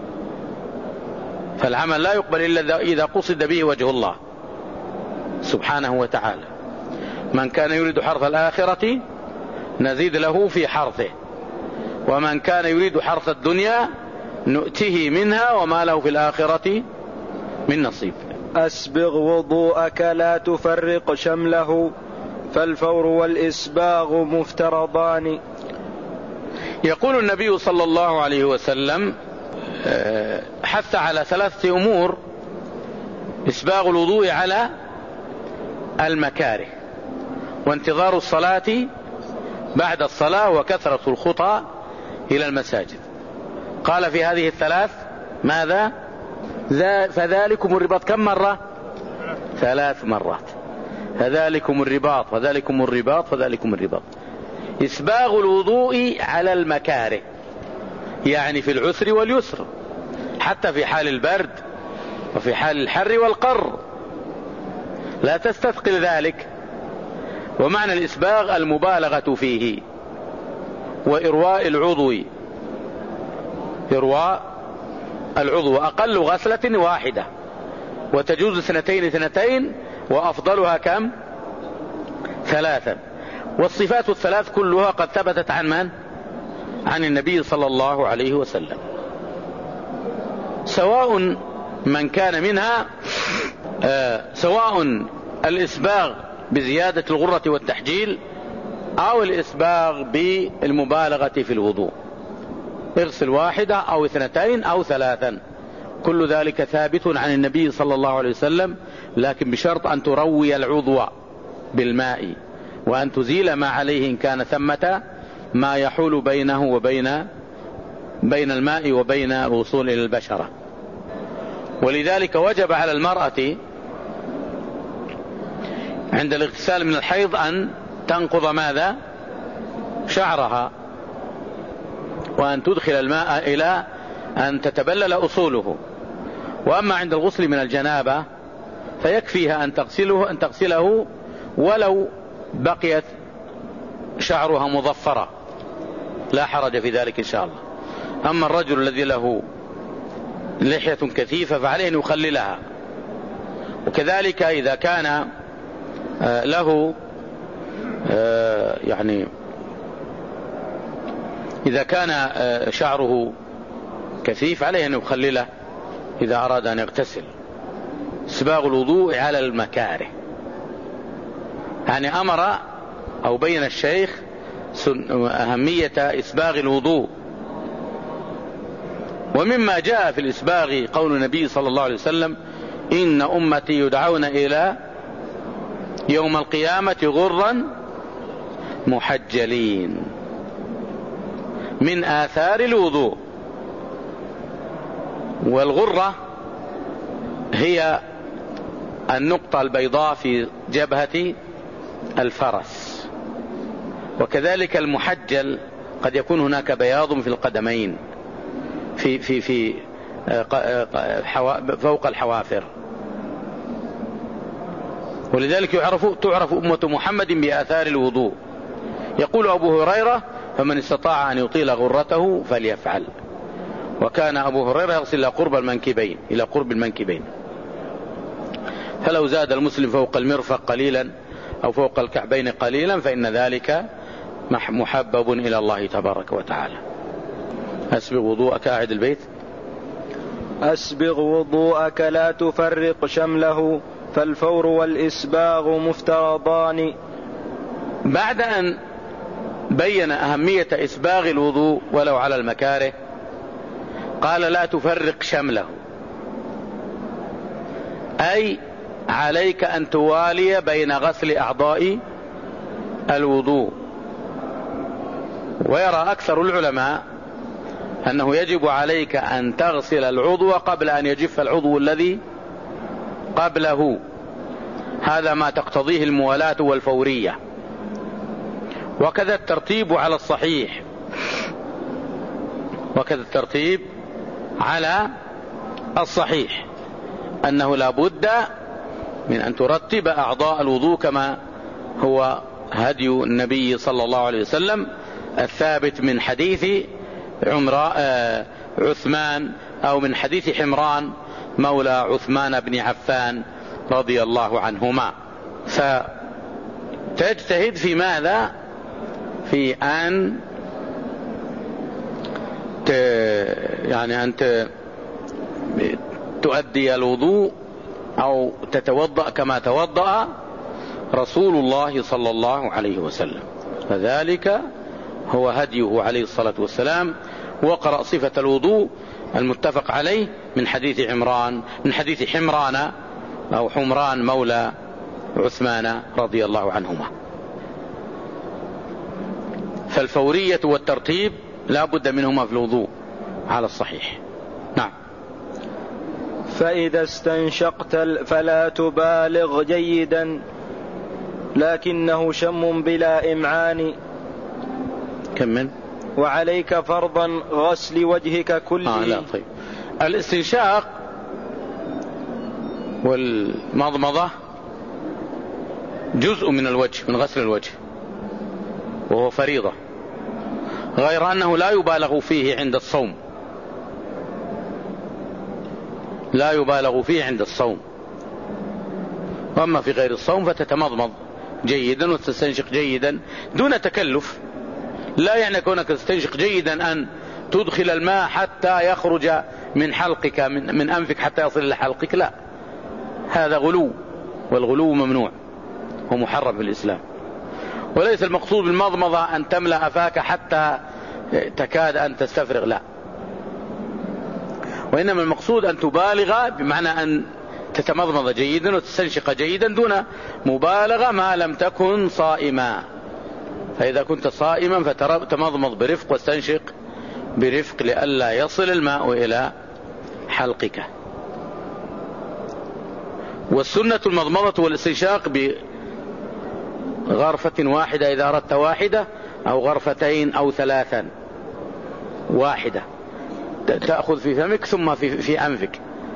فالعمل لا يقبل إلا إذا قصد به وجه الله سبحانه وتعالى. من كان يريد حرث الآخرة نزيد له في حرثه، ومن كان يريد حرث الدنيا نؤته منها وما له في الآخرة من نصيب. أسبغ وضوءك لا تفرق شمله، فالفور والإسباغ مفترضان. يقول النبي صلى الله عليه وسلم حث على ثلاثة أمور: إسباغ الوضوء على المكاره، وانتظار الصلاة بعد الصلاة، وكثرة الخطى إلى المساجد. قال في هذه الثلاث ماذا؟ فذلكم الرباط. كم مرة؟ ثلاث مرات. فذلكم الرباط فذلكم الرباط فذلكم الرباط. إسباغ الوضوء على المكاره، يعني في العسر واليسر، حتى في حال البرد وفي حال الحر والقر، لا تستثقل ذلك. ومعنى الإسباغ المبالغة فيه، وإرواء العضو، إرواء العضو، أقل غسلة واحدة، وتجوز اثنتين اثنتين، وأفضلها كم؟ ثلاثا. والصفات الثلاث كلها قد ثبتت عن من؟ عن النبي صلى الله عليه وسلم، سواء من كان منها آه سواء الإسباغ بزيادة الغرة والتحجيل أو الإسباغ بالمبالغة في الوضوء. اغسل واحدة أو اثنتين أو ثلاثا، كل ذلك ثابت عن النبي صلى الله عليه وسلم، لكن بشرط أن تروي العضو بالماء وأن تزيل ما عليه إن كان ثمة ما يحول بينه وبين بين الماء وبين الوصول إلى البشرة. ولذلك وجب على المرأة عند الاغتسال من الحيض أن تنقض ماذا؟ شعرها، وأن تدخل الماء إلى أن تتبلل أصوله. وأما عند الغسل من الجنابة فيكفيها أن تغسله أن تغسله ولو بقيت شعرها مظفرة، لا حرج في ذلك إن شاء الله. أما الرجل الذي له لحية كثيفة فعليه أن يخللها. وكذلك إذا كان له يعني إذا كان شعره كثيف عليه أن يخلله إذا أراد أن يغتسل. إسباغ الوضوء على المكاره، يعني أمر أو بين الشيخ أهمية إسباغ الوضوء. ومما جاء في الإسباغ قول النبي صلى الله عليه وسلم: إن أمتي يدعون إلى يوم القيامة غرا محجلين، من آثار الوضوء. والغرة هي النقطة البيضاء في جبهة الفرس. وكذلك المحجل قد يكون هناك بياض في القدمين في في في فوق الحوافر. ولذلك يعرف تعرف أمة محمد بآثار الوضوء. يقول أبو هريرة: فمن استطاع أن يطيل غرته فليفعل. وكان أبو هريرة يغسل إلى قرب المنكبين إلى قرب المنكبين فلو زاد المسلم فوق المرفق قليلا أو فوق الكعبين قليلا فإن ذلك محبب إلى الله تبارك وتعالى. أسبغ وضوءك. أعد البيت: أسبغ وضوءك لا تفرق شمله، فالفور والإسباغ مفترضان. بعد أن بين أهمية إسباغ الوضوء ولو على المكاره قال: لا تفرق شمله، أي عليك أن توالي بين غسل أعضاء الوضوء. ويرى أكثر العلماء أنه يجب عليك أن تغسل العضو قبل أن يجف العضو الذي قبله. هذا ما تقتضيه الموالاة والفورية. وكذا الترتيب على الصحيح وكذا الترتيب على الصحيح أنه لا بد من أن ترتب أعضاء الوضوء كما هو هدي النبي صلى الله عليه وسلم الثابت من حديث عثمان أو من حديث حمران مولى عثمان بن عفان رضي الله عنهما. فتجتهد في ماذا؟ في أن ت... يعني أن ت... تؤدي الوضوء أو تتوضأ كما توضأ رسول الله صلى الله عليه وسلم. فذلك هو هديه عليه الصلاة والسلام. وقرأ صفة الوضوء المتفق عليه من حديث عمران من حديث حمران أو حمران مولى عثمان رضي الله عنهما. فالفورية والترتيب لا بد منهما في الوضوء على الصحيح. نعم. فإذا استنشقت فلا تبالغ جيدا، لكنه شم بلا إمعان. كمل. وعليك فرضا غسل وجهك كله. آه لا طيب. الاستنشاق والمضمضة جزء من الوجه، من غسل الوجه، وهو فريضة، غير أنه لا يبالغ فيه عند الصوم لا يبالغ فيه عند الصوم. وأما في غير الصوم فتتمضمض جيدا وتستنشق جيدا دون تكلف. لا يعني كونك تستنشق جيدا أن تدخل الماء حتى يخرج من حلقك من, من أنفك حتى يصل إلى حلقك، لا، هذا غلو، والغلو ممنوع ومحرم في الإسلام. وليس المقصود بالمضمضة أن تملأ أفاك حتى تكاد أن تستفرغ، لا، وإنما المقصود أن تبالغ بمعنى أن تتمضمض جيدا وتستنشق جيدا دون مبالغة ما لم تكن صائما. فإذا كنت صائما فتمضمض برفق واستنشق برفق لئلا يصل الماء إلى حلقك. والسنة المضمضة والاستنشاق بغرفة واحدة إذا أردت واحدة، أو غرفتين أو ثلاثا. واحدة تأخذ في فمك ثم في, في أنفك،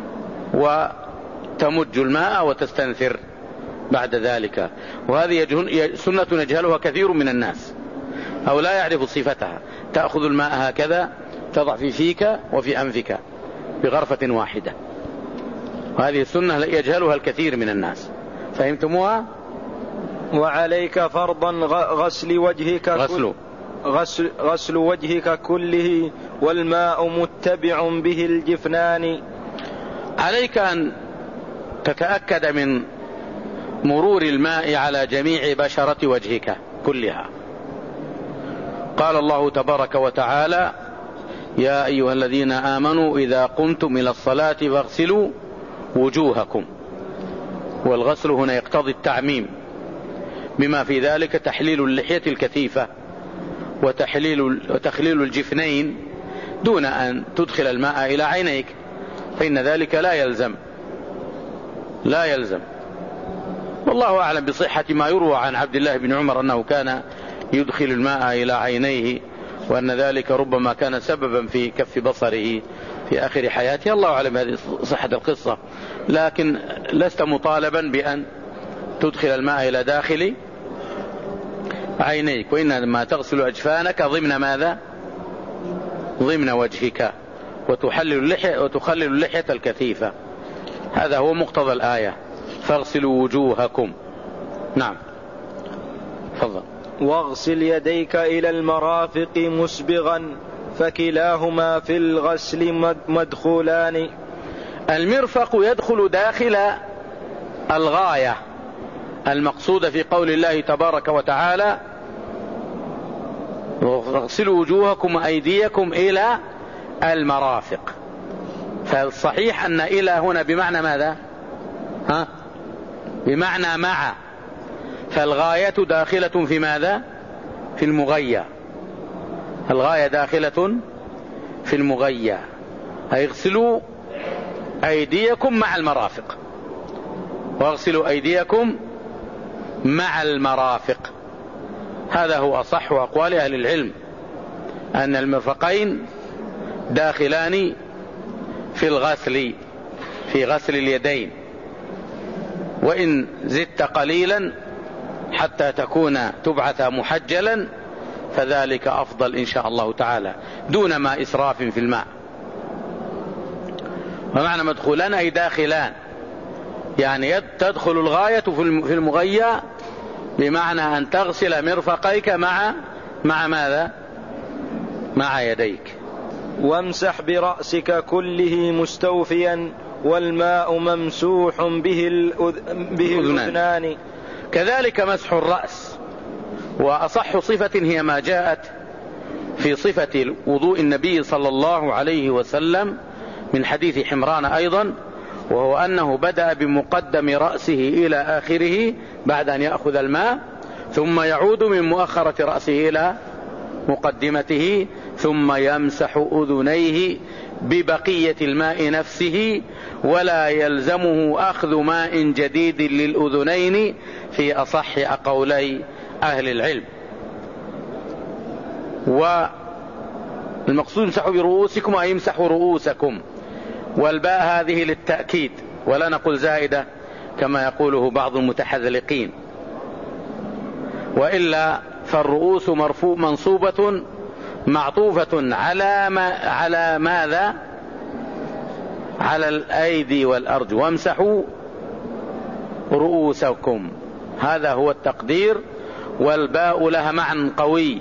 وتمج الماء وتستنثر بعد ذلك. وهذه سنة يجهلها كثير من الناس أو لا يعرف صفتها. تأخذ الماء هكذا تضع في فيك وفي أنفك بغرفة واحدة، وهذه السنة يجهلها الكثير من الناس. فهمتموها؟ وعليك فرضا غسل وجهك غسل غسل, غسل وجهك كله والماء متبع به الجفنان. عليك أن تتأكد من مرور الماء على جميع بشرة وجهك كلها. قال الله تبارك وتعالى: يا أيها الذين آمنوا إذا قمتم إلى الصلاة فاغسلوا وجوهكم. والغسل هنا يقتضي التعميم، بما في ذلك تحليل اللحية الكثيفة وتحليل وتخليل الجفنين دون أن تدخل الماء إلى عينيك، فإن ذلك لا يلزم لا يلزم والله أعلم بصحة ما يروى عن عبد الله بن عمر أنه كان يدخل الماء إلى عينيه، وأن ذلك ربما كان سببا في كف بصره في آخر حياته. الله أعلم هذه صحة القصة، لكن لست مطالبا بأن تدخل الماء إلى داخل عينيك، وإنما تغسل أجفانك ضمن ماذا؟ ضمن وجهك، وتحلل اللحية وتخلل اللحية الكثيفة. هذا هو مقتضى الآية: فاغسلوا وجوهكم. نعم، تفضل. واغسل يديك إلى المرافق مسبغا فكلاهما في الغسل مدخولان. المرفق يدخل داخل الغاية المقصودة في قول الله تبارك وتعالى: واغسلوا وجوهكم وأيديكم إلى المرافق. فالصحيح أن إلى هنا بمعنى ماذا؟ ها؟ بمعنى مع، فالغاية داخلة في ماذا؟ في المغية. الغاية داخلة في المغية، اغسلوا أيديكم مع المرافق، واغسلوا أيديكم مع المرافق. هذا هو أصح أقوال أهل العلم، أن المرفقين داخلان في الغسل، في غسل اليدين، وإن زدت قليلا حتى تكون تبعث محجلا فذلك أفضل إن شاء الله تعالى، دون ما إسراف في الماء. ومعنى مدخولان أي داخلان، يعني تدخل الغاية في المغية، بمعنى أن تغسل مرفقيك مع مع ماذا؟ مع يديك. وامسح برأسك كله مستوفيا والماء ممسوح به الأذنان. كذلك مسح الرأس. وأصح صفة هي ما جاءت في صفة وضوء النبي صلى الله عليه وسلم من حديث حمران أيضا، وهو أنه بدأ بمقدم رأسه إلى آخره بعد أن يأخذ الماء، ثم يعود من مؤخرة رأسه إلى مقدمته، ثم يمسح أذنيه ببقية الماء نفسه، ولا يلزمه أخذ ماء جديد للأذنين في أصح قولي أهل العلم. والمقصود امسحوا برؤوسكم أي امسحوا رؤوسكم، والباء هذه للتأكيد ولا نقول زائدة كما يقوله بعض المتحذلقين، وإلا فالرؤوس مرفوع منصوبة معطوفة على ما على ماذا؟ على الأيدي والأرجل، وامسحوا رؤوسكم، هذا هو التقدير. والباء لها معنى قوي،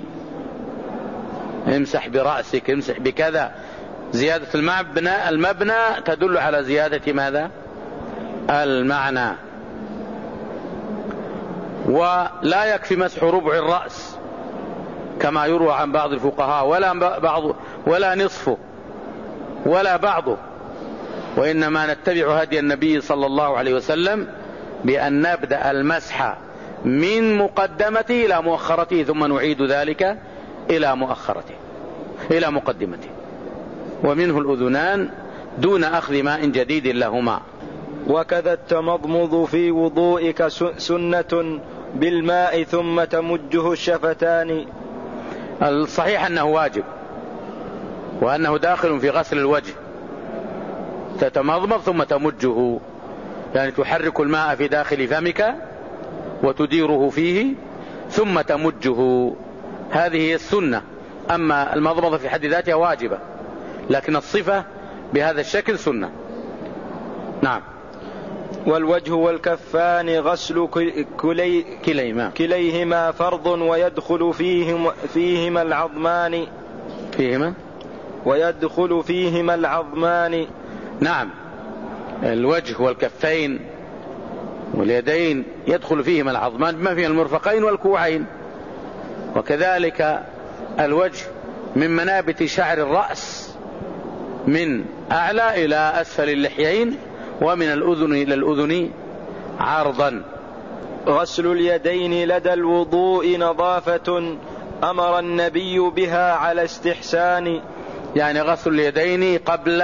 امسح برأسك، امسح بكذا. زيادة المبنى المبنى تدل على زيادة ماذا؟ المعنى. ولا يكفي مسح ربع الرأس، كما يروى عن بعض الفقهاء، ولا بعض ولا نصفه ولا بعضه، وإنما نتبع هدي النبي صلى الله عليه وسلم بأن نبدأ المسح من مقدمته إلى مؤخرته، ثم نعيد ذلك إلى مؤخرته إلى مقدمته، ومنه الأذنان دون أخذ ماء جديد لهما. وكذا التمضمض في وضوئك سنة بالماء ثم تمجه الشفتان. الصحيح أنه واجب، وأنه داخل في غسل الوجه، تتمضمض ثم تمجه، يعني تحرك الماء في داخل فمك وتديره فيه ثم تمجه، هذه هي السنة. أما المضمضة في حد ذاتها واجبة، لكن الصفة بهذا الشكل سنة. نعم. والوجه والكفان غسل كلي كليهما كليهما فرض ويدخل فيهم فيهما العظمان فيهما ويدخل فيهما العظمان. نعم، الوجه والكفين واليدين يدخل فيهما العظمان بما فيها المرفقين والكوعين، وكذلك الوجه من منابت شعر الرأس من أعلى إلى أسفل اللحيين، ومن الأذن إلى الأذن عرضا. غسل اليدين لدى الوضوء نظافة أمر النبي بها على استحسان. يعني غسل اليدين قبل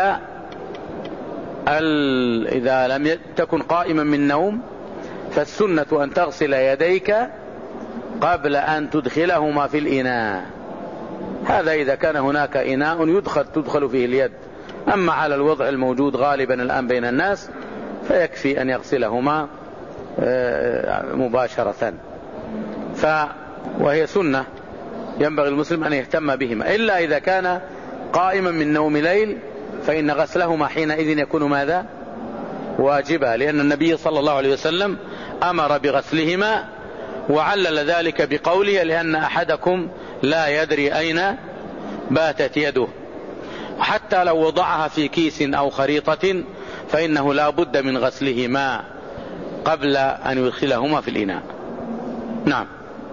ال... إذا لم تكن قائما من نوم فالسنة أن تغسل يديك قبل أن تدخلهما في الإناء، هذا إذا كان هناك إناء يدخل تدخل فيه اليد. أما على الوضع الموجود غالبا الآن بين الناس فيكفي أن يغسلهما مباشرة، ف... وهي سنة ينبغي المسلم أن يهتم بهما، إلا إذا كان قائما من نوم ليل فإن غسلهما حينئذ يكون ماذا؟ واجبا، لأن النبي صلى الله عليه وسلم أمر بغسلهما، وعلل ذلك بقوله لأن أحدكم لا يدري أين باتت يده، حتى لو وضعها في كيس أو خريطة فإنه لا بد من غسلهما قبل أن يدخلهما في الإناء. نعم.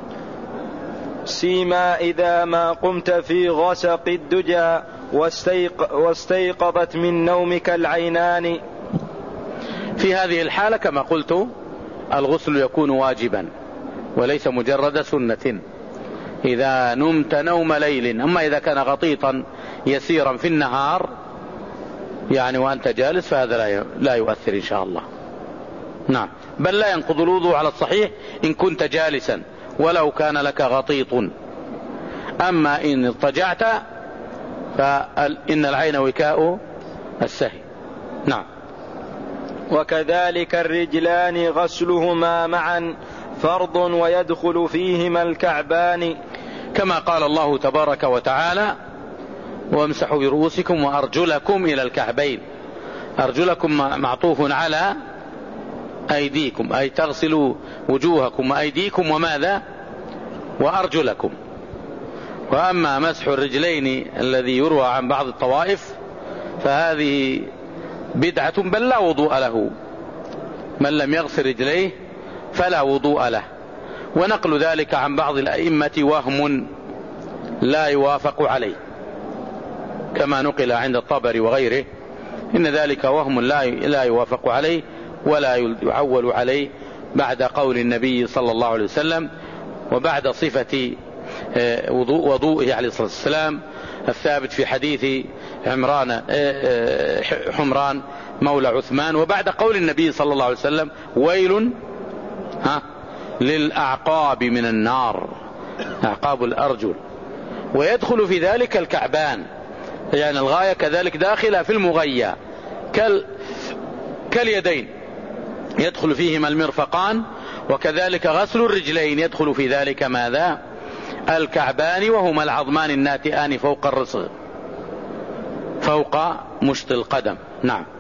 سيما إذا ما قمت في غسق الدجى واستيق واستيقظت من نومك العينان. في هذه الحالة كما قلت الغسل يكون واجبا وليس مجرد سنة إذا نمت نوم ليل. أما إذا كان غطيطا يسيرا في النهار يعني وأنت جالس فهذا لا يؤثر إن شاء الله. نعم، بل لا ينقض الوضوء على الصحيح إن كنت جالسا ولو كان لك غطيط. أما إن اضطجعت فإن العين وكاء السهي. نعم. وكذلك الرجلان غسلهما معا فرض ويدخل فيهما الكعبان، كما قال الله تبارك وتعالى وامسحوا برؤوسكم وأرجلكم إلى الكعبين. أرجلكم معطوف على أيديكم، أي تغسلوا وجوهكم وأيديكم وماذا وأرجلكم. وأما مسح الرجلين الذي يروى عن بعض الطوائف فهذه بدعة بل لا وضوء له، من لم يغسل رجليه فلا وضوء له. ونقل ذلك عن بعض الأئمة وهم لا يوافق عليه، كما نقل عند الطبري وغيره إن ذلك وهم لا يوافق عليه ولا يعول عليه بعد قول النبي صلى الله عليه وسلم وبعد صفة وضوءه عليه الصلاة والسلام الثابت في حديث عمران حمران مولى عثمان، وبعد قول النبي صلى الله عليه وسلم ويل ها للأعقاب من النار، أعقاب الأرجل. ويدخل في ذلك الكعبان، يعني الغاية كذلك داخلة في المغية كال كاليدين يدخل فيهما المرفقان، وكذلك غسل الرجلين يدخل في ذلك ماذا الكعبان، وهما العظمان الناتئان فوق الرسغ فوق مشط القدم. نعم.